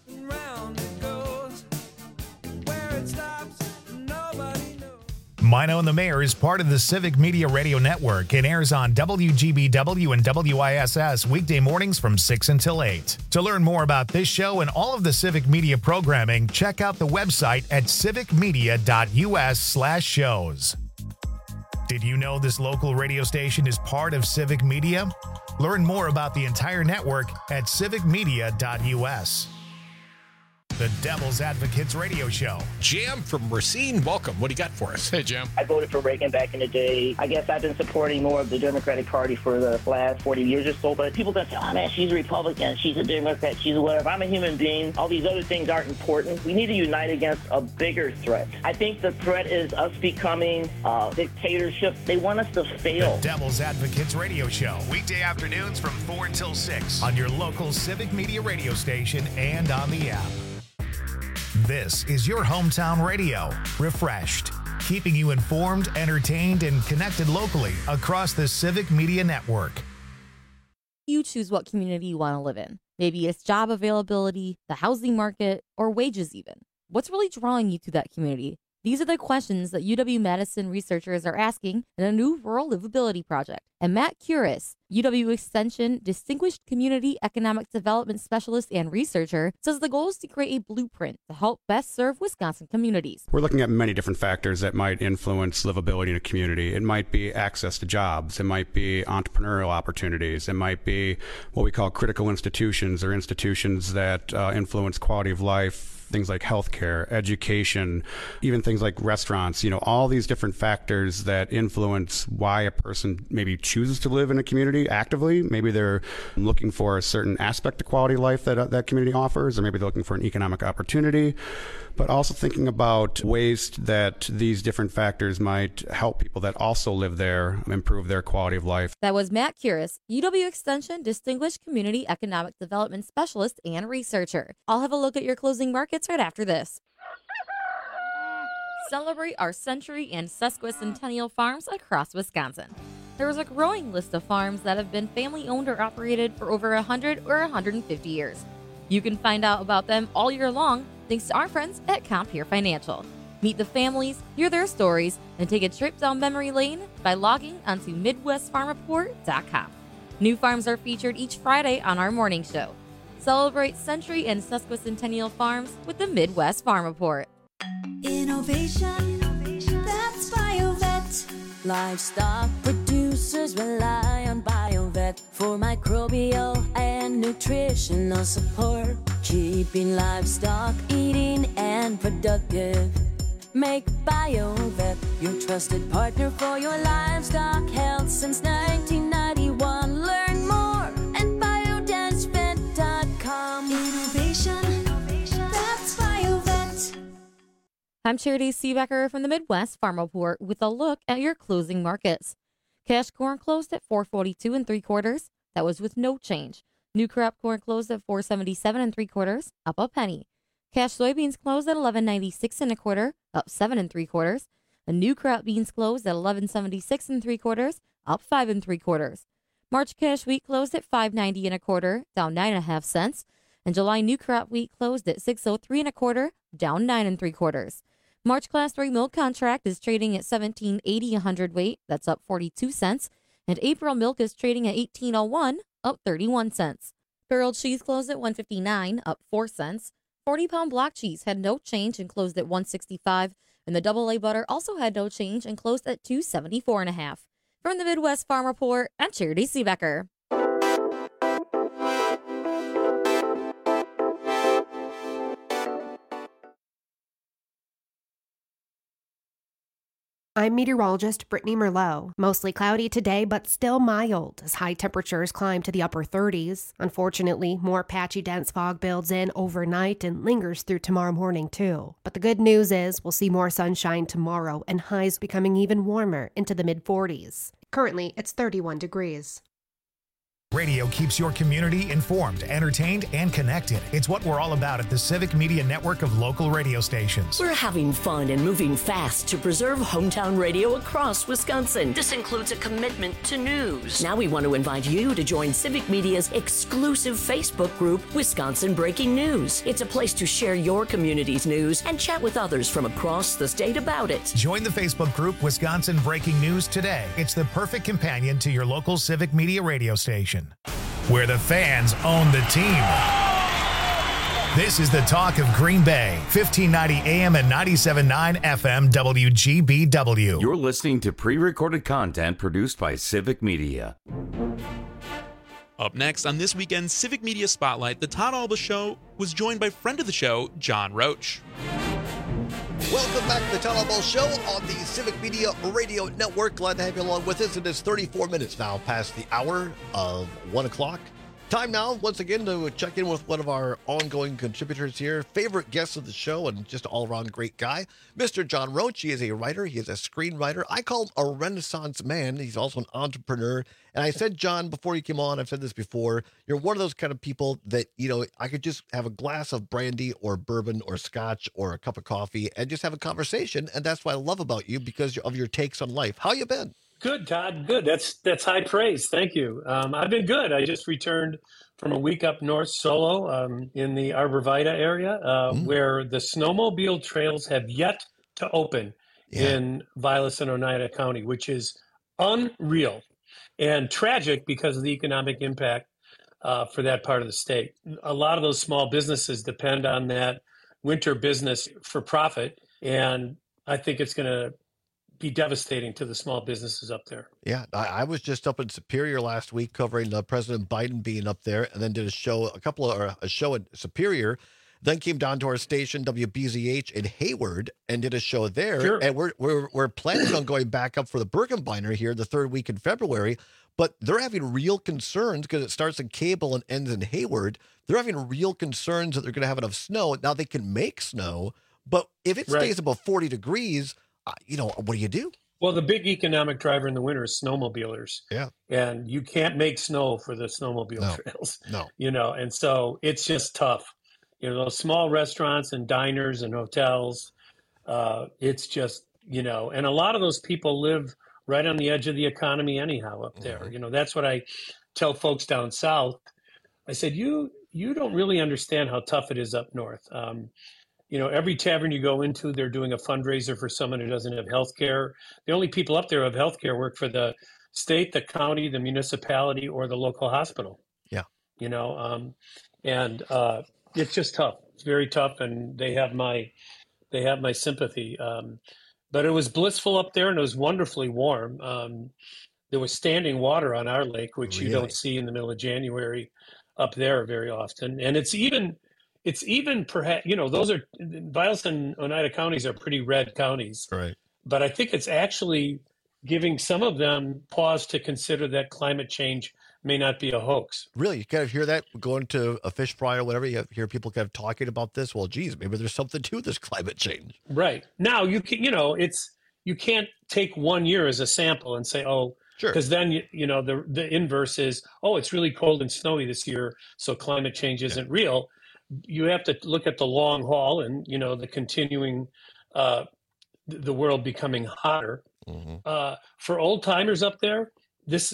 S2: Mino and the Mayor is part of the Civic Media Radio Network and airs on W G B W and W I S S weekday mornings from six until eight. To learn more about this show and all of the Civic Media programming, check out the website at civicmedia.us slash shows. Did you know this local radio station is part of Civic Media? Learn more about the entire network at civic media dot u s. The Devil's Advocates Radio Show.
S3: Jim from Racine, welcome. What do you got for us? Hey, Jim.
S4: I voted for Reagan back in the day. I guess I've been supporting more of the Democratic Party for the last forty years or so, but people that say, oh, man, she's a Republican, she's a Democrat, she's a whatever. I'm a human being. All these other things aren't important. We need to unite against a bigger threat. I think the threat is us becoming a dictatorship. They want us to fail.
S2: The Devil's Advocates Radio Show. Weekday afternoons from four until six on your local Civic Media radio station and on the app. This is your hometown radio, Refreshed, keeping you informed, entertained, and connected locally across the Civic Media Network.
S5: You choose what community you want to live in. Maybe it's job availability, the housing market, or wages even. What's really drawing you to that community? These are the questions that U W-Madison researchers are asking in a new rural livability project. And Matt Curis, U W Extension Distinguished Community Economic Development Specialist and researcher, says the goal is to create a blueprint to help best serve Wisconsin communities.
S6: We're looking at many different factors that might influence livability in a community. It might be access to jobs. It might be entrepreneurial opportunities. It might be what we call critical institutions, or institutions that uh, influence quality of life. Things like healthcare, education, even things like restaurants, you know, all these different factors that influence why a person maybe chooses to live in a community actively. Maybe they're looking for a certain aspect of quality of life that uh, that community offers, or maybe they're looking for an economic opportunity, but also thinking about ways that these different factors might help people that also live there improve their quality of life.
S5: That was Matt Curis, U W Extension Distinguished Community Economic Development Specialist and researcher. I'll have a look at your closing markets right after this. Celebrate our century and sesquicentennial farms across Wisconsin. There is a growing list of farms that have been family-owned or operated for over one hundred or one hundred fifty years. You can find out about them all year long thanks to our friends at Compeer Financial. Meet the families, hear their stories, and take a trip down memory lane by logging onto midwest farm report dot com. New farms are featured each Friday on our morning show. Celebrate century and sesquicentennial farms with the Midwest Farm Report.
S7: Innovation, that's BioVet. Livestock producers rely on BioVet for microbial and nutritional support, keeping livestock eating and productive. Make BioVet your trusted partner for your livestock health since nineteen ninety-one. Learn more at biodance vet dot com. Innovation, that's BioVet.
S5: I'm Charity Seebecker from the Midwest Farm Report with a look at your closing markets. Cash corn closed at four forty-two and three quarters. That was with no change. New crop corn closed at four seventy-seven and three quarters, up a penny. Cash soybeans closed at eleven ninety-six and a quarter, up seven and three quarters. And new crop beans closed at eleven seventy-six and three quarters, up five and three quarters. March cash wheat closed at five ninety and a quarter, down nine and a half cents. And July new crop wheat closed at six oh three and a quarter, down nine and three quarters. March class three milk contract is trading at seventeen eighty a hundredweight, that's up forty-two cents. And April milk is trading at eighteen oh one, up thirty-one cents. Barrel cheese closed at one fifty-nine, up four cents. forty pound block cheese had no change and closed at one sixty-five. And the double A butter also had no change and closed at two seventy-four and a half. From the Midwest Farm Report, I'm Charity Seebecker.
S13: I'm meteorologist Brittany Merlot. Mostly cloudy today, but still mild as high temperatures climb to the upper thirties. Unfortunately, more patchy dense fog builds in overnight and lingers through tomorrow morning too. But the good news is we'll see more sunshine tomorrow and highs becoming even warmer into the mid forties. Currently, it's thirty-one degrees.
S2: Radio keeps your community informed, entertained, and connected. It's what we're all about at the Civic Media Network of local radio stations.
S26: We're having fun and moving fast to preserve hometown radio across Wisconsin. This includes a commitment to news. Now we want to invite you to join Civic Media's exclusive Facebook group, Wisconsin Breaking News. It's a place to share your community's news and chat with others from across the state about it.
S2: Join the Facebook group Wisconsin Breaking News today. It's the perfect companion to your local Civic Media radio station, where the fans own the team. This is the talk of Green Bay, fifteen ninety A M and ninety-seven point nine F M W G B W.
S15: You're listening to pre-recorded content produced by Civic Media.
S24: Up next on this weekend's Civic Media Spotlight, the Todd Alba Show was joined by friend of the show, John Roach.
S8: Welcome back to the Todd Alba Show on the Civic Media Radio Network. Glad to have you along with us. It is thirty-four minutes now past the hour of one o'clock. Time now, once again, to check in with one of our ongoing contributors here, favorite guest of the show, and just all-around great guy, Mister John Roach. He is a writer. He is a screenwriter. I call him a Renaissance man. He's also an entrepreneur. And I said, John, before you came on, I've said this before, you're one of those kind of people that, you know, I could just have a glass of brandy or bourbon or scotch or a cup of coffee and just have a conversation. And that's what I love about you, because of your takes on life. How you been?
S9: Good, Todd. Good. That's that's high praise. Thank you. Um, I've been good. I just returned from a week up north solo um, in the Arborvita area, uh, mm. where the snowmobile trails have yet to open yeah. in Vilas and Oneida County, which is unreal and tragic because of the economic impact uh, for that part of the state. A lot of those small businesses depend on that winter business for profit, and I think it's going to be devastating to the small businesses up there.
S8: Yeah, I, I was just up in Superior last week covering uh, President Biden being up there, and then did a show, a couple of, or a show at Superior, then came down to our station, W B Z H in Hayward, and did a show there.
S9: Sure.
S8: And we're, we're, we're planning on going back up for the Birkenbeiner here the third week in February, but they're having real concerns because it starts in Cable and ends in Hayward. They're having real concerns that they're going to have enough snow. Now they can make snow, but if it
S9: Right.
S8: stays above forty degrees, uh, you know, what do you do?
S9: Well, the big economic driver in the winter is snowmobilers.
S8: Yeah.
S9: And you can't make snow for the snowmobile
S8: No.
S9: trails.
S8: No.
S9: You know, and so it's just tough. You know, those small restaurants and diners and hotels, uh, it's just, you know, and a lot of those people live right on the edge of the economy anyhow up there.
S8: Mm-hmm.
S9: You know, that's what I tell folks down south. I said, you you don't really understand how tough it is up north. Um, you know, every tavern you go into, they're doing a fundraiser for someone who doesn't have health care. The only people up there who have health care work for the state, the county, the municipality, or the local hospital.
S8: Yeah.
S9: You know, um, and uh, it's just tough. It's very tough, and they have my they have my sympathy. Um, but it was blissful up there, and it was wonderfully warm. Um, there was standing water on our lake, which you
S8: Really?
S9: don't see in the middle of January up there very often. And it's even it's even perhaps, you know, those are Vilas and Oneida counties are pretty red counties.
S8: Right.
S9: But I think it's actually giving some of them pause to consider that climate change may not be a hoax.
S8: Really, you kind of hear that going to a fish fry or whatever. You hear people kind of talking about this. Well, geez, maybe there's something to this climate change.
S9: Right. Now you can, you know, it's you can't take one year as a sample and say, oh,
S8: sure,
S9: because then you, you know the the inverse is, oh, it's really cold and snowy this year, so climate change isn't yeah. real. You have to look at the long haul and, you know, the continuing, uh, the world becoming hotter.
S8: Mm-hmm.
S9: Uh, for old timers up there, this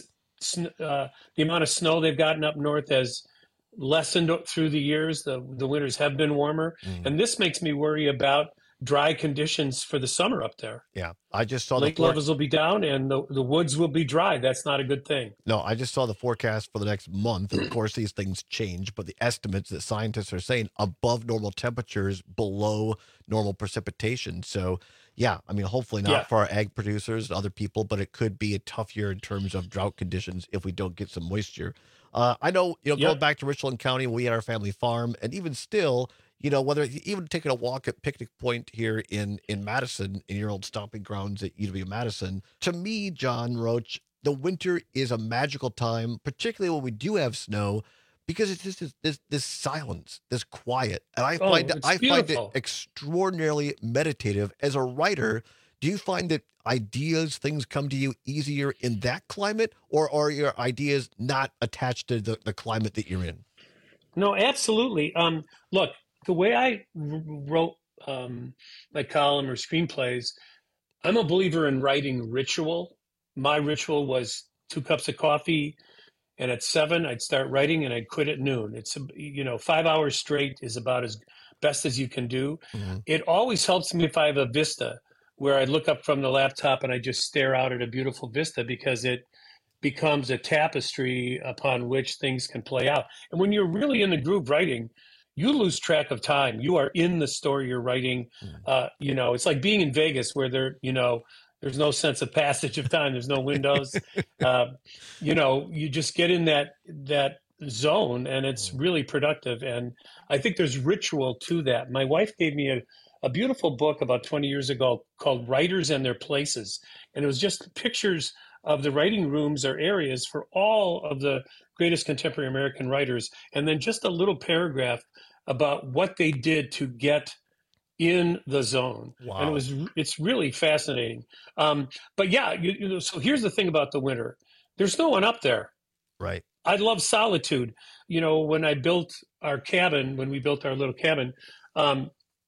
S9: uh, the amount of snow they've gotten up north has lessened through the years. The the winters have been warmer, mm-hmm. and this makes me worry about dry conditions for the summer up there.
S8: Yeah, I just saw
S9: lake
S8: the for-
S9: levels will be down and the, the woods will be dry. That's not a good thing.
S8: No, I just saw the forecast for the next month. And of course, these things change, but the estimates that scientists are saying above normal temperatures, below normal precipitation. So, yeah, I mean, hopefully not
S9: Yeah.
S8: for our ag producers and other people, but it could be a tough year in terms of drought conditions if we don't get some moisture. Uh, I know, you know,
S9: Yep.
S8: going back to Richland County, we had our family farm, and even still, you know, whether even taking a walk at Picnic Point here in, in Madison, in your old stomping grounds at U W Madison, to me, John Roach, the winter is a magical time, particularly when we do have snow, because it's just this, this, this silence, this quiet. And I
S9: Oh,
S8: find
S9: it's
S8: I find it
S9: beautiful.
S8: extraordinarily meditative. As a writer, do you find that ideas, things come to you easier in that climate, or are your ideas not attached to the, the climate that you're in?
S9: No, absolutely. Um, look, the way I r- wrote um, my column or screenplays, I'm a believer in writing ritual. My ritual was two cups of coffee, and at seven I'd start writing, and I'd quit at noon. It's, you know, five hours straight is about as best as you can do.
S8: Mm-hmm.
S9: It always helps me if I have a vista where I look up from the laptop and I just stare out at a beautiful vista, because it becomes a tapestry upon which things can play out. And when you're really in the groove writing, you lose track of time. You are in the story you're writing. Uh, you know, it's like being in Vegas where there, you know, There's no sense of passage of time. There's no windows. uh, you know, you just get in that that zone, and it's really productive. And I think there's ritual to that. My wife gave me a, a beautiful book about twenty years ago called Writers and Their Places. And it was just pictures of the writing rooms or areas for all of the greatest contemporary American writers. And then just a little paragraph about what they did to get in the zone.
S8: Wow.
S9: And it was, it's really fascinating. Um, but yeah, you, you know, so here's the thing about the winter. There's no one up there.
S8: Right.
S9: I love solitude. You know, when I built our cabin, when we built our little cabin, um,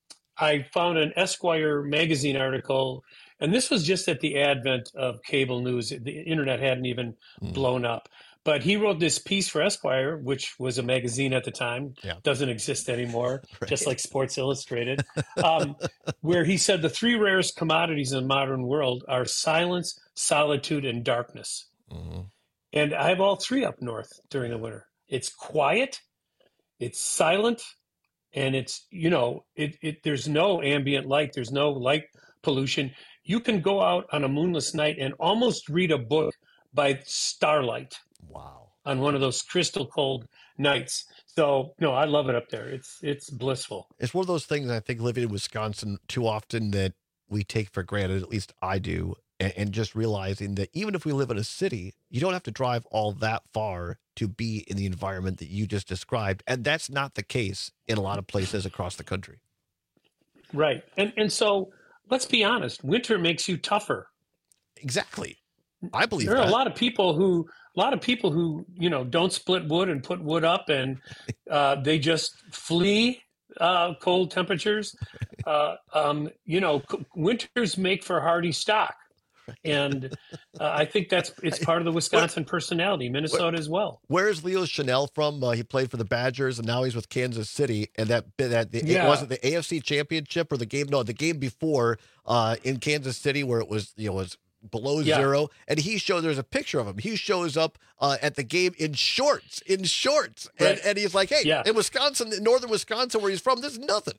S9: I found an Esquire magazine article, and this was just at the advent of cable news. The internet hadn't even mm. blown up. But he wrote this piece for Esquire, which was a magazine at the time,
S8: yeah.
S9: doesn't exist anymore,
S8: right.
S9: just like Sports Illustrated, um, where he said the three rarest commodities in the modern world are silence, solitude, and darkness.
S8: Mm-hmm.
S9: And I have all three up north during the winter. It's quiet, it's silent, and it's, you know, it, it there's no ambient light, there's no light pollution. You can go out on a moonless night and almost read a book by starlight.
S8: Wow.
S9: On one of those crystal cold nights. So, no, I love it up there. It's it's blissful.
S8: It's one of those things, I think, living in Wisconsin too often that we take for granted, at least I do, and, and just realizing that even if we live in a city, you don't have to drive all that far to be in the environment that you just described. And that's not the case in a lot of places across the country.
S9: Right. And and so let's be honest, winter makes you tougher.
S8: Exactly. I believe
S9: there are
S8: that.
S9: a lot of people who a lot of people who, you know, don't split wood and put wood up, and uh, they just flee uh, cold temperatures. Uh, um, you know, winters make for hardy stock. And uh, I think that's it's part of the Wisconsin what, personality, Minnesota
S8: what,
S9: as well.
S8: Where is Leo Chanel from? Uh, he played for the Badgers, and now he's with Kansas City. And that that the,
S9: yeah.
S8: it wasn't the A F C Championship or the game. No, the game before uh, in Kansas City where it was you know was below
S9: yeah.
S8: zero. And he showed there's a picture of him. He shows up uh, at the game in shorts, in shorts,
S9: right.
S8: and, and he's like, "Hey,
S9: yeah.
S8: in Wisconsin, in northern Wisconsin, where he's from, there's nothing."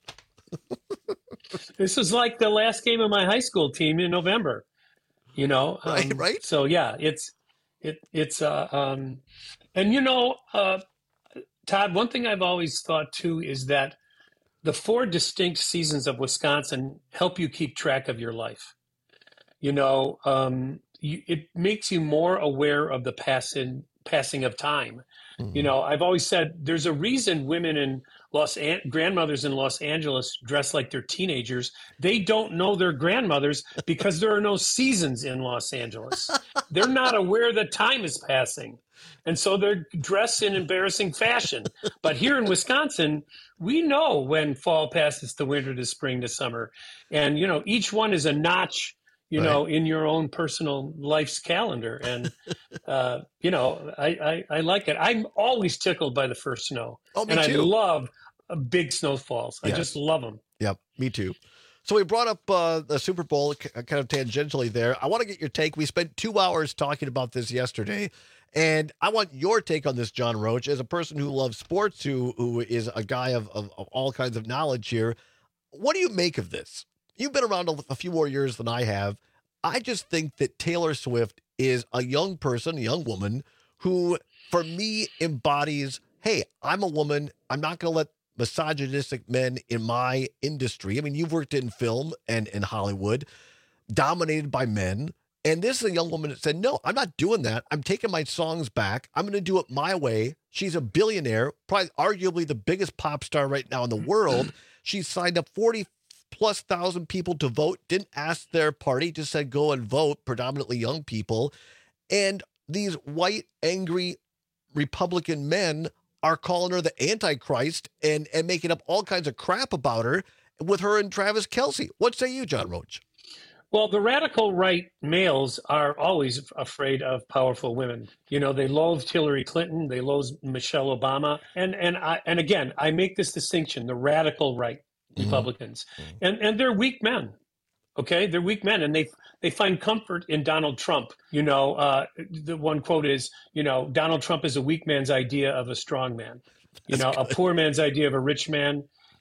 S9: This is like the last game of my high school team in November. You know,
S8: right,
S9: um,
S8: right.
S9: So yeah, it's it it's uh, um, and you know, uh, Todd. One thing I've always thought too is that the four distinct seasons of Wisconsin help you keep track of your life. You know, um, you, it makes you more aware of the passing passing of time. Mm-hmm. You know, I've always said there's a reason women in Los An- grandmothers in Los Angeles dress like they're teenagers. They don't know they're grandmothers because there are no seasons in Los Angeles. They're not aware that time is passing. And so they're dressed in embarrassing fashion. But here in Wisconsin, we know when fall passes to winter to spring to summer. And, you know, each one is a notch, you right. know, in your own personal life's calendar. And, uh, you know, I, I, I like it. I'm always tickled by the first snow.
S8: Oh, me
S9: and
S8: too.
S9: I love uh, big snowfalls. I
S8: yes.
S9: just love them.
S8: Yep, me too. So we brought up uh, the Super Bowl kind of tangentially there. I want to get your take. We spent two hours talking about this yesterday. And I want your take on this, John Roach, as a person who loves sports, who who is a guy of, of, of all kinds of knowledge here. What do you make of this? You've been around a, a few more years than I have. I just think that Taylor Swift is a young person, a young woman, who, for me, embodies, hey, I'm a woman. I'm not going to let misogynistic men in my industry. I mean, you've worked in film and in Hollywood, dominated by men. And this is a young woman that said, no, I'm not doing that. I'm taking my songs back. I'm going to do it my way. She's a billionaire, probably arguably the biggest pop star right now in the world. She signed up forty plus thousand people to vote, didn't ask their party, just said go and vote, predominantly young people. And these white, angry Republican men are calling her the Antichrist and, and making up all kinds of crap about her with her and Travis Kelce. What say you, John Roach?
S9: Well, the radical right males are always afraid of powerful women. You know, they loathed Hillary Clinton, they loathed Michelle Obama. And and I and again, I make this distinction, the radical right Republicans. Mm-hmm. And and they're weak men. Okay? They're weak men, and they they find comfort in Donald Trump. You know, uh, the one quote is, you know, Donald Trump is a weak man's idea of a strong man. You That's know, good. A poor man's idea of a rich man.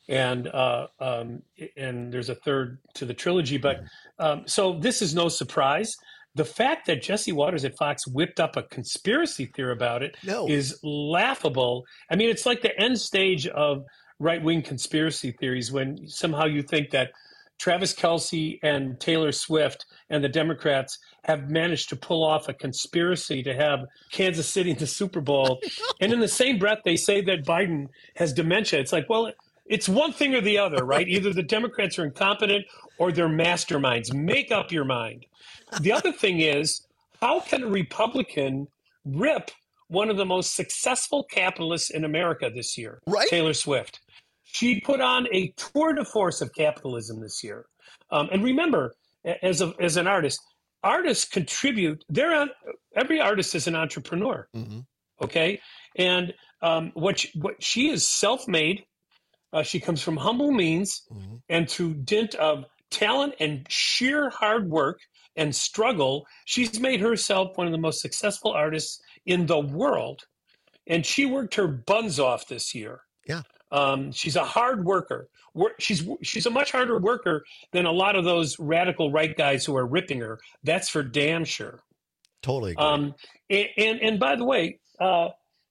S9: and uh, um, and there's a third to the trilogy. But um, so this is no surprise. The fact that Jesse Waters at Fox whipped up a conspiracy theory about it
S8: no.
S9: is laughable. I mean, it's like the end stage of right-wing conspiracy theories when somehow you think that Travis Kelce and Taylor Swift and the Democrats have managed to pull off a conspiracy to have Kansas City in the Super Bowl. And in the same breath, they say that Biden has dementia. It's like, well, it's one thing or the other, right? Either the Democrats are incompetent or they're masterminds. Make up your mind. The other thing is, how can a Republican rip one of the most successful capitalists in America this year,
S8: right?
S9: Taylor Swift? She put on a tour de force of capitalism this year. Um, and remember, as a, as an artist, artists contribute. They're on, every artist is an entrepreneur,
S8: mm-hmm.
S9: okay? And um, what, she, what she is self-made. Uh, she comes from humble means,
S8: mm-hmm.
S9: and through dint of talent and sheer hard work and struggle, she's made herself one of the most successful artists in the world. And she worked her buns off this year.
S8: Yeah.
S9: Um, she's a hard worker. She's she's a much harder worker than a lot of those radical right guys who are ripping her. That's for damn sure.
S8: Totally agree.
S9: Um, and, and and by the way, uh,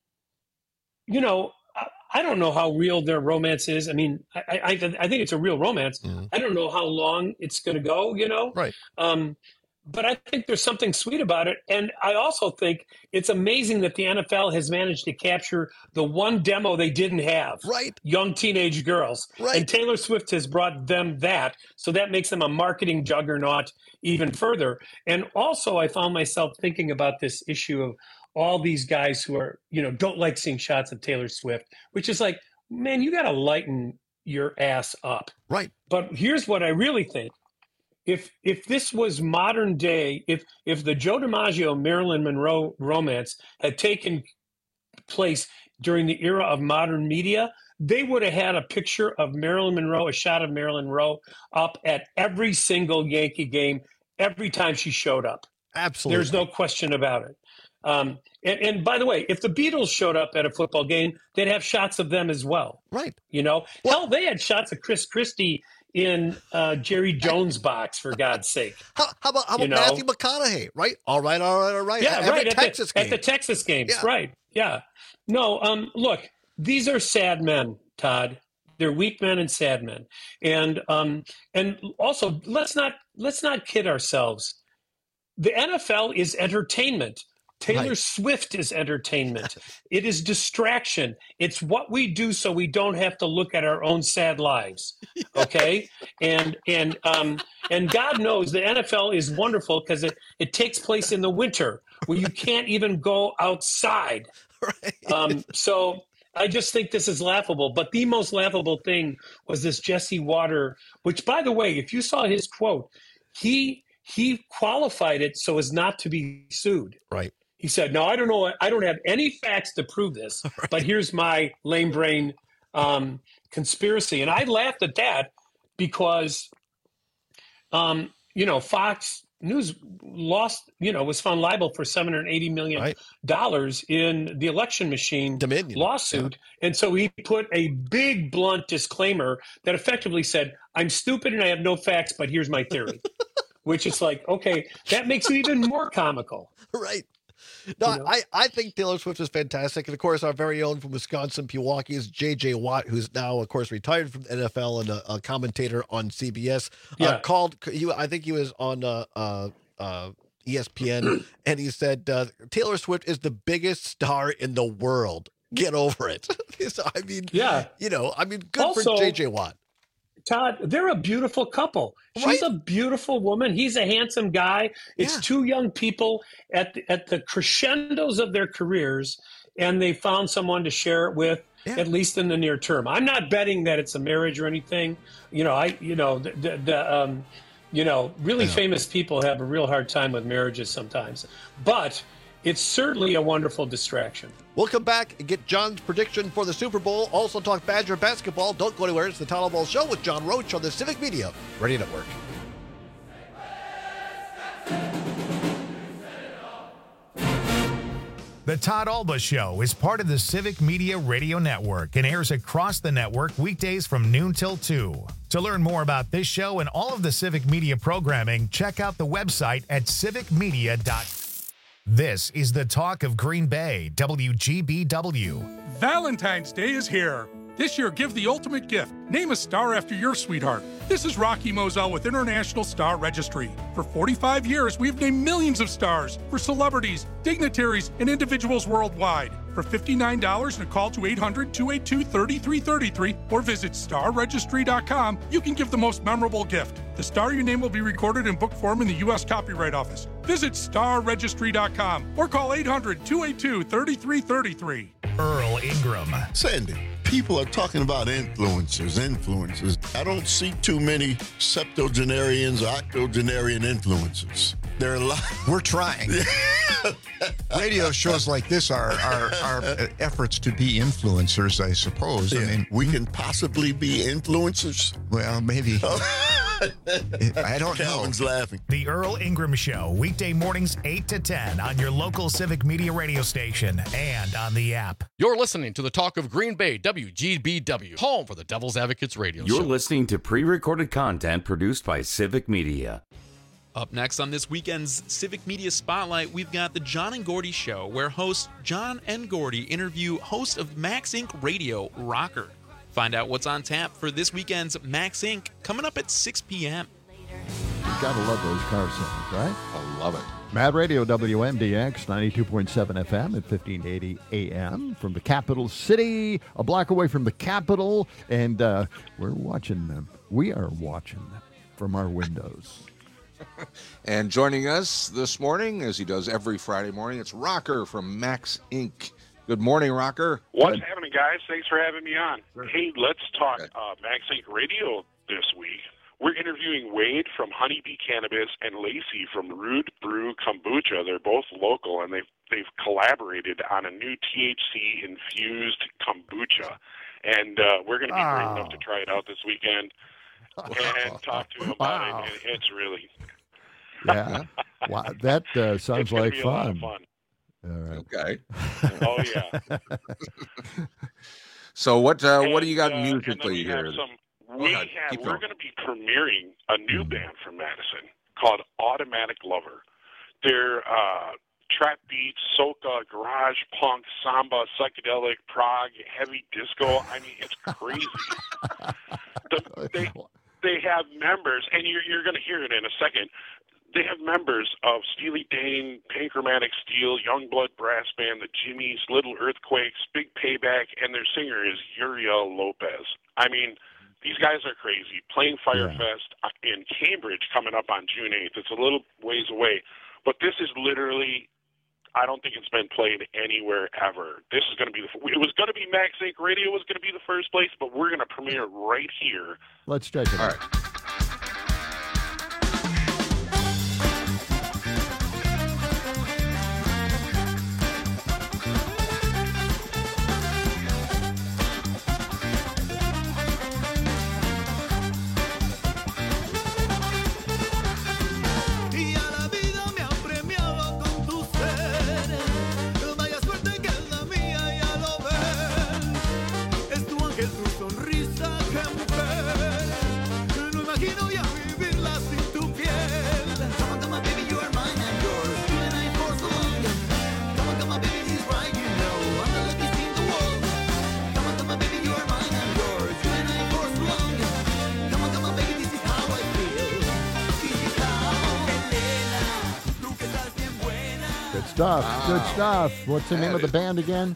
S9: you know, I, I don't know how real their romance is. I mean, I I, I think it's a real romance.
S8: Mm-hmm.
S9: I don't know how long it's going to go. You know,
S8: right?
S9: Um, But I think there's something sweet about it. And I also think it's amazing that the N F L has managed to capture the one demo they didn't have.
S8: Right.
S9: Young teenage girls.
S8: Right.
S9: And Taylor Swift has brought them that. So that makes them a marketing juggernaut even further. And also I found myself thinking about this issue of all these guys who are, you know, don't like seeing shots of Taylor Swift, which is like, man, you got to lighten your ass up.
S8: Right.
S9: But here's what I really think. If if this was modern day, if if the Joe DiMaggio Marilyn Monroe romance had taken place during the era of modern media, they would have had a picture of Marilyn Monroe, a shot of Marilyn Monroe up at every single Yankee game, every time she showed up.
S8: Absolutely.
S9: There's no question about it. Um, and, and by the way, if the Beatles showed up at a football game, they'd have shots of them as well.
S8: Right.
S9: You know, well, hell, they had shots of Chris Christie in uh, Jerry Jones' box, for God's sake.
S8: How, how about, how about Matthew McConaughey, right? All right, all right, all right.
S9: Yeah,
S8: at,
S9: right.
S8: At,
S9: at,
S8: Texas
S9: the,
S8: game.
S9: at the Texas games,
S8: yeah.
S9: right. Yeah. No, um, look, these are sad men, Todd. They're weak men and sad men. And um, and also, let's not let's not kid ourselves. The N F L is entertainment. Taylor right. Swift is entertainment. It is distraction. It's what we do so we don't have to look at our own sad lives. Okay? and and um and God knows the N F L is wonderful because it, it takes place in the winter where you can't even go outside.
S8: Right.
S9: Um so I just think this is laughable. But the most laughable thing was this Jesse Water, which, by the way, if you saw his quote, he he qualified it so as not to be sued.
S8: Right.
S9: He said, no, I don't know. I don't have any facts to prove this, right. but here's my lame brain um, conspiracy. And I laughed at that because, um, you know, Fox News lost, you know, was found liable for seven hundred eighty million dollars right. in the election machine
S8: Dominion.
S9: lawsuit.
S8: Yeah.
S9: And so he put a big, blunt disclaimer that effectively said, I'm stupid and I have no facts, but here's my theory, which is like, okay, that makes it even more comical.
S8: Right. No,
S9: you know?
S8: I, I think Taylor Swift is fantastic. And, of course, our very own from Wisconsin, Pewaukee, is J J Watt, who's now, of course, retired from the N F L and a, a commentator on C B S.
S9: Yeah.
S8: Uh, called, he, I think he was on uh, uh, uh, E S P N, and he said, uh, Taylor Swift is the biggest star in the world. Get over it. So, I mean,
S9: yeah.
S8: you know, I mean, good
S9: also,
S8: for J J Watt.
S9: Todd, they're a beautiful couple. She's
S8: right?
S9: a beautiful woman. He's a handsome guy. It's
S8: yeah.
S9: two young people at the, at the crescendos of their careers, and they found someone to share it with, yeah. at least in the near term. I'm not betting that it's a marriage or anything. You know, I you know the, the, the um, you know really famous people have a real hard time with marriages sometimes, but it's certainly a wonderful distraction.
S8: We'll come back and get John's prediction for the Super Bowl. Also talk Badger basketball. Don't go anywhere. It's the Tyler Ball Show with John Roach on the Civic Media Radio Network.
S2: The Todd Alba Show is part of the Civic Media Radio Network and airs across the network weekdays from noon till two. To learn more about this show and all of the Civic Media programming, check out the website at civic media dot com. This is the Talk of Green Bay, W G B W.
S21: Valentine's Day is here. This year, give the ultimate gift. Name a star after your sweetheart. This is Rocky Moselle with International Star Registry. For forty-five years, we've named millions of stars for celebrities, dignitaries, and individuals worldwide. For fifty-nine dollars and a call to eight hundred, two eight two, three three three three or visit star registry dot com, you can give the most memorable gift. The star you name will be recorded in book form in the U S Copyright Office. Visit star registry dot com or call eight hundred, two eight two, three three three three.
S2: Earl Ingram.
S10: Sandy, people are talking about influencers, influencers. I don't see too many septuagenarians or octogenarian influencers. There are a lot.
S11: We're trying. Radio shows like this are, are, are efforts to be influencers, I suppose.
S10: Yeah.
S11: I mean,
S10: we can possibly be influencers.
S11: Well, maybe. I don't
S10: Calvin's
S11: know.
S10: laughing.
S2: The Earl Ingram Show, weekday mornings eight to ten on your local Civic Media radio station and on the app.
S3: You're listening to the Talk of Green Bay, W G B W, home for the Devil's Advocates radio
S15: You're
S3: show.
S15: listening to pre-recorded content produced by Civic Media.
S24: Up next on this weekend's Civic Media Spotlight, we've got the John and Gordy Show, where host John and Gordy interview host of Max Incorporated. Radio, Rocker. Find out what's on tap for this weekend's Max Incorporated coming up at six p.m.
S12: You gotta love those car sounds, right?
S14: I love it.
S12: Mad Radio W M D X ninety-two point seven F M at fifteen eighty A M from the capital city, a block away from the Capitol, and uh, we're watching them. We are watching them from our windows.
S14: And joining us this morning, as he does every Friday morning, it's Rocker from Max Incorporated. Good morning, Rocker.
S16: What's happening, guys? Thanks for having me on. Hey, let's talk uh, Max Incorporated Radio this week. We're interviewing Wade from Honeybee Cannabis and Lacey from Rude Brew Kombucha. They're both local, and they've, they've collaborated on a new T H C-infused kombucha. And uh, we're going to be oh. brave enough to try it out this weekend and talk to him about wow. it. And it's really...
S12: Yeah. Wow. That uh, sounds like
S16: be a
S12: fun.
S16: lot of fun.
S12: All right.
S14: Okay.
S16: Oh, yeah.
S14: So what uh,
S16: and,
S14: what do you got
S16: uh,
S14: musically
S16: we
S14: here?
S16: Have some, we
S14: ahead.
S16: have,
S14: Keep
S16: we're
S14: going.
S16: going to be premiering a new mm. band from Madison called Automatic Lover. They're uh, trap beats, soca, garage, punk, samba, psychedelic, prog, heavy disco. I mean, it's crazy. the, they they have members, and you're you're going to hear it in a second. They have members of Steely Dan, Panchromatic Steel, Youngblood Brass Band, the Jimmies, Little Earthquakes, Big Payback, and their singer is Uriel Lopez. I mean, these guys are crazy. Playing Firefest yeah. in Cambridge coming up on June eighth. It's a little ways away. But this is literally, I don't think it's been played anywhere ever. This is going to be, the, it was going to be Max Incorporated Radio was going to be the first place, but we're going to premiere right here.
S12: Let's check it
S14: All
S12: out.
S14: right.
S12: Stuff.
S14: Wow.
S12: Good stuff. What's the
S14: That
S12: name of the
S14: is-
S12: band again?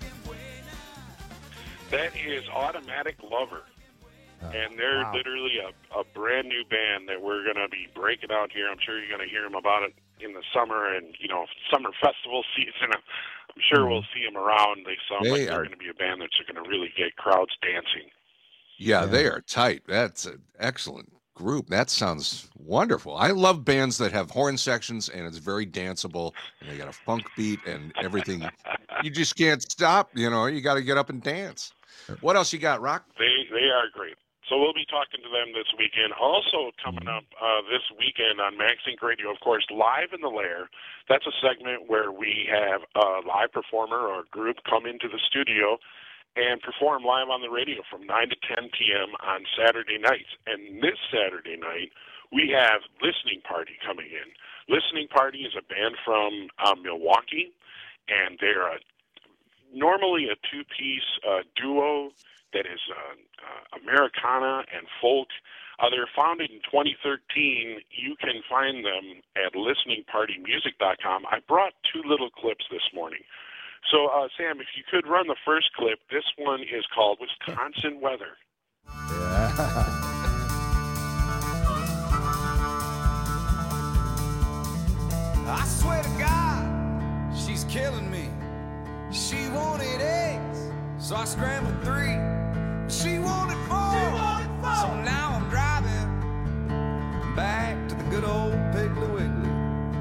S16: That is Automatic Lover. And they're
S12: wow.
S16: literally a, a brand new band that we're going to be breaking out here. I'm sure you're going to hear them about it in the summer and, you know, summer festival season. I'm sure we'll see them around. They sound
S14: They
S16: like
S14: are-
S16: they're going to be a band that's going to really get crowds dancing.
S14: Yeah, they are tight. That's an excellent group. That sounds wonderful. I love bands that have horn sections and it's very danceable and they got a funk beat and everything. You just can't stop, you know, you got to get up and dance. What else you got, Rock?
S16: They they are great. So we'll be talking to them this weekend. Also coming up uh, this weekend on Max Inc Radio, of course, Live in the Lair. That's a segment where we have a live performer or a group come into the studio and perform live on the radio from nine to ten p.m. on Saturday nights. And this Saturday night, we have Listening Party coming in. Listening Party is a band from uh, Milwaukee, and they're a, normally a two-piece uh, duo that is uh, uh, Americana and folk. Uh, they're founded in twenty thirteen. You can find them at listening party music dot com. I brought two little clips this morning. So, uh, Sam, if you could run the first clip, this one is called Wisconsin Weather.
S12: Yeah.
S1: I swear to God, she's killing me. She wanted eggs, so I scrambled three. She wanted four, she wanted four. So now I'm driving back to the good old Piggly Wiggly.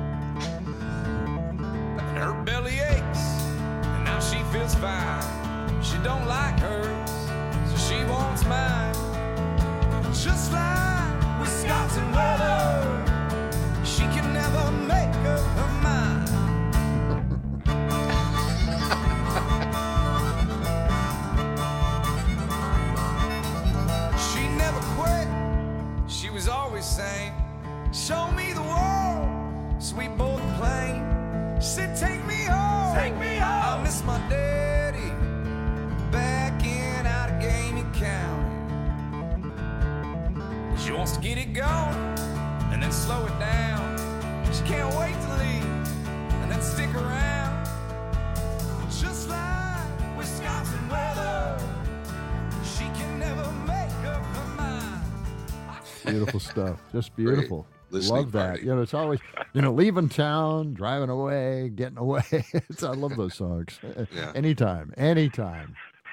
S1: And her belly aches, and now she feels fine. She don't like hers, so she wants mine. Just like Wisconsin weather, she can never make up her mind. She never quit, she was always saying, show me the world, so we both playing. She said, take me home, take me home. I miss my daddy, back in Allegheny County. She wants to get it going, and then slow it down. She can't wait to leave, and then stick around. Just like Wisconsin weather, she can never make up her mind.
S12: Beautiful stuff. Just beautiful.
S14: Listening
S12: Love that.
S14: party.
S12: You know, it's always, you know, leaving town, driving away, getting away. It's, I love those songs.
S14: Yeah.
S12: Anytime, anytime.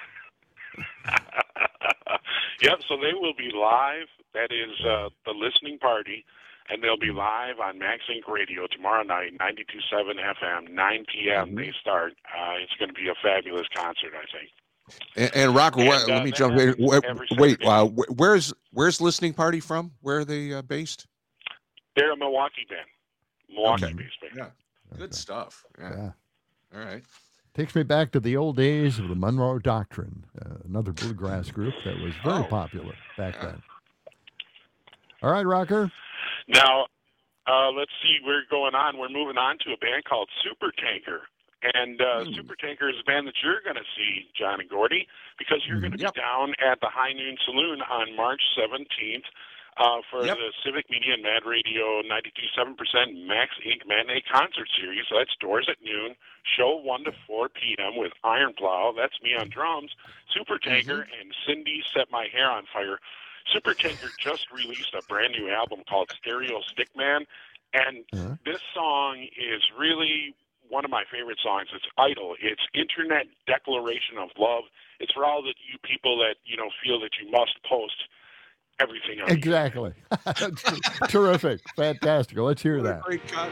S16: Yep, so they will be live. That is uh, the Listening Party, and they'll be live on Max Inc Radio tomorrow night, ninety-two point seven F M, nine p.m.
S12: Mm-hmm.
S16: They start. Uh, it's going to be a fabulous concert, I think.
S14: And, and Rocker,
S16: And,
S14: wh-
S16: uh,
S14: let me
S16: that
S14: jump in.
S16: happens
S14: Wh-
S16: every
S14: Wait,
S16: Saturday.
S14: uh, wh- where's where's Listening Party from? Where are they uh, based?
S16: They're a Milwaukee band. Milwaukee
S14: Okay.
S16: based band.
S14: Yeah, good stuff. Yeah.
S12: Yeah.
S14: All right.
S12: Takes me back to the old days of the Monroe Doctrine, uh, another bluegrass group that was very
S16: Oh.
S12: popular back then. All right, Rocker.
S16: Now, uh, let's see. We're going on. We're moving on to a band called Super Tanker. And uh, Super Tanker is a band that you're going to see, John and Gordy, because you're going to be down at the High Noon Saloon on March seventeenth uh, for
S14: Yep.
S16: the Civic Media and Mad Radio ninety-two point seven percent Max Incorporated Matinee Concert Series. So that's doors at noon, show one to four p.m. with Iron Plow. That's me on drums. Super Tanker and Cindy Set My Hair on Fire. Super Tanker just released a brand new album called Stereo Stickman, and this song is really one of my favorite songs. It's Idol. It's internet declaration of love. It's for all that you people that, you know, feel that you must post everything on
S12: Exactly. Terrific. Fantastic. Let's hear that.
S14: Great cut.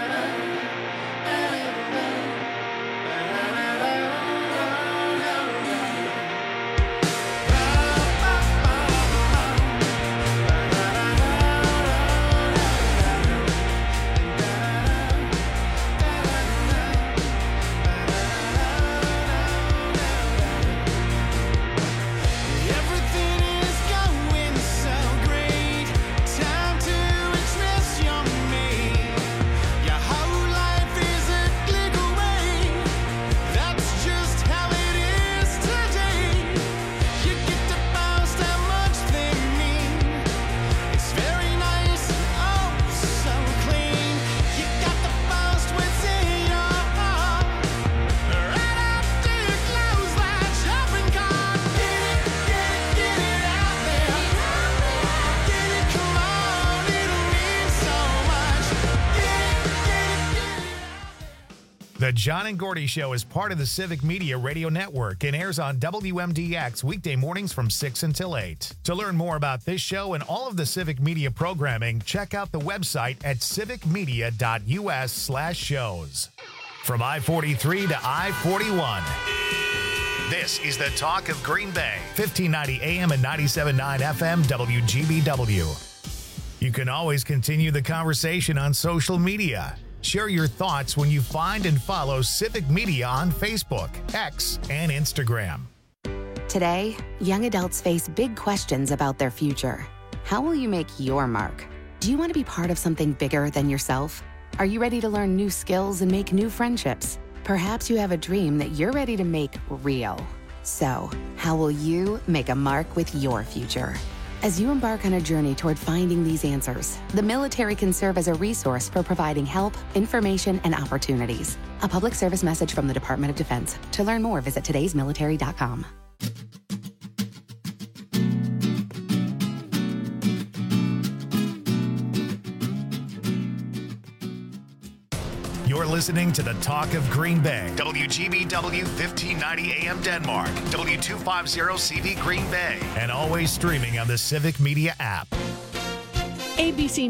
S1: Everything is going so great. Time to express your me. Your whole life is a click away. That's just how it is today. You get to boast how much they mean. It's very nice, oh so clean. You got to boast what's in your heart. Right after you close that shopping cart. Get it, get it, get it out there. Get it, come on, it'll mean so much. Get it, get it, get it.
S2: The John and Gordy Show is part of the Civic Media Radio Network and airs on W M D X weekday mornings from six until eight. To learn more about this show and all of the Civic Media programming, check out the website at civic media dot u s slash shows. From I forty-three to I forty-one, This is the Talk of Green Bay, fifteen ninety A M and ninety-seven point nine F M W G B W. You can always continue the conversation on social media. Share your thoughts when you find and follow Civic Media on Facebook, X, and Instagram.
S17: Today, young adults face big questions about their future. How will you make your mark? Do you want to be part of something bigger than yourself? Are you ready to learn new skills and make new friendships? Perhaps you have a dream that you're ready to make real. So, how will you make a mark with your future? As you embark on a journey toward finding these answers, the military can serve as a resource for providing help, information, and opportunities. A public service message from the Department of Defense. To learn more, visit todays military dot com.
S2: You're listening to the Talk of Green Bay. W G B W fifteen ninety A M Denmark. W two fifty C V Green Bay. And always streaming on the Civic Media app.
S18: A B C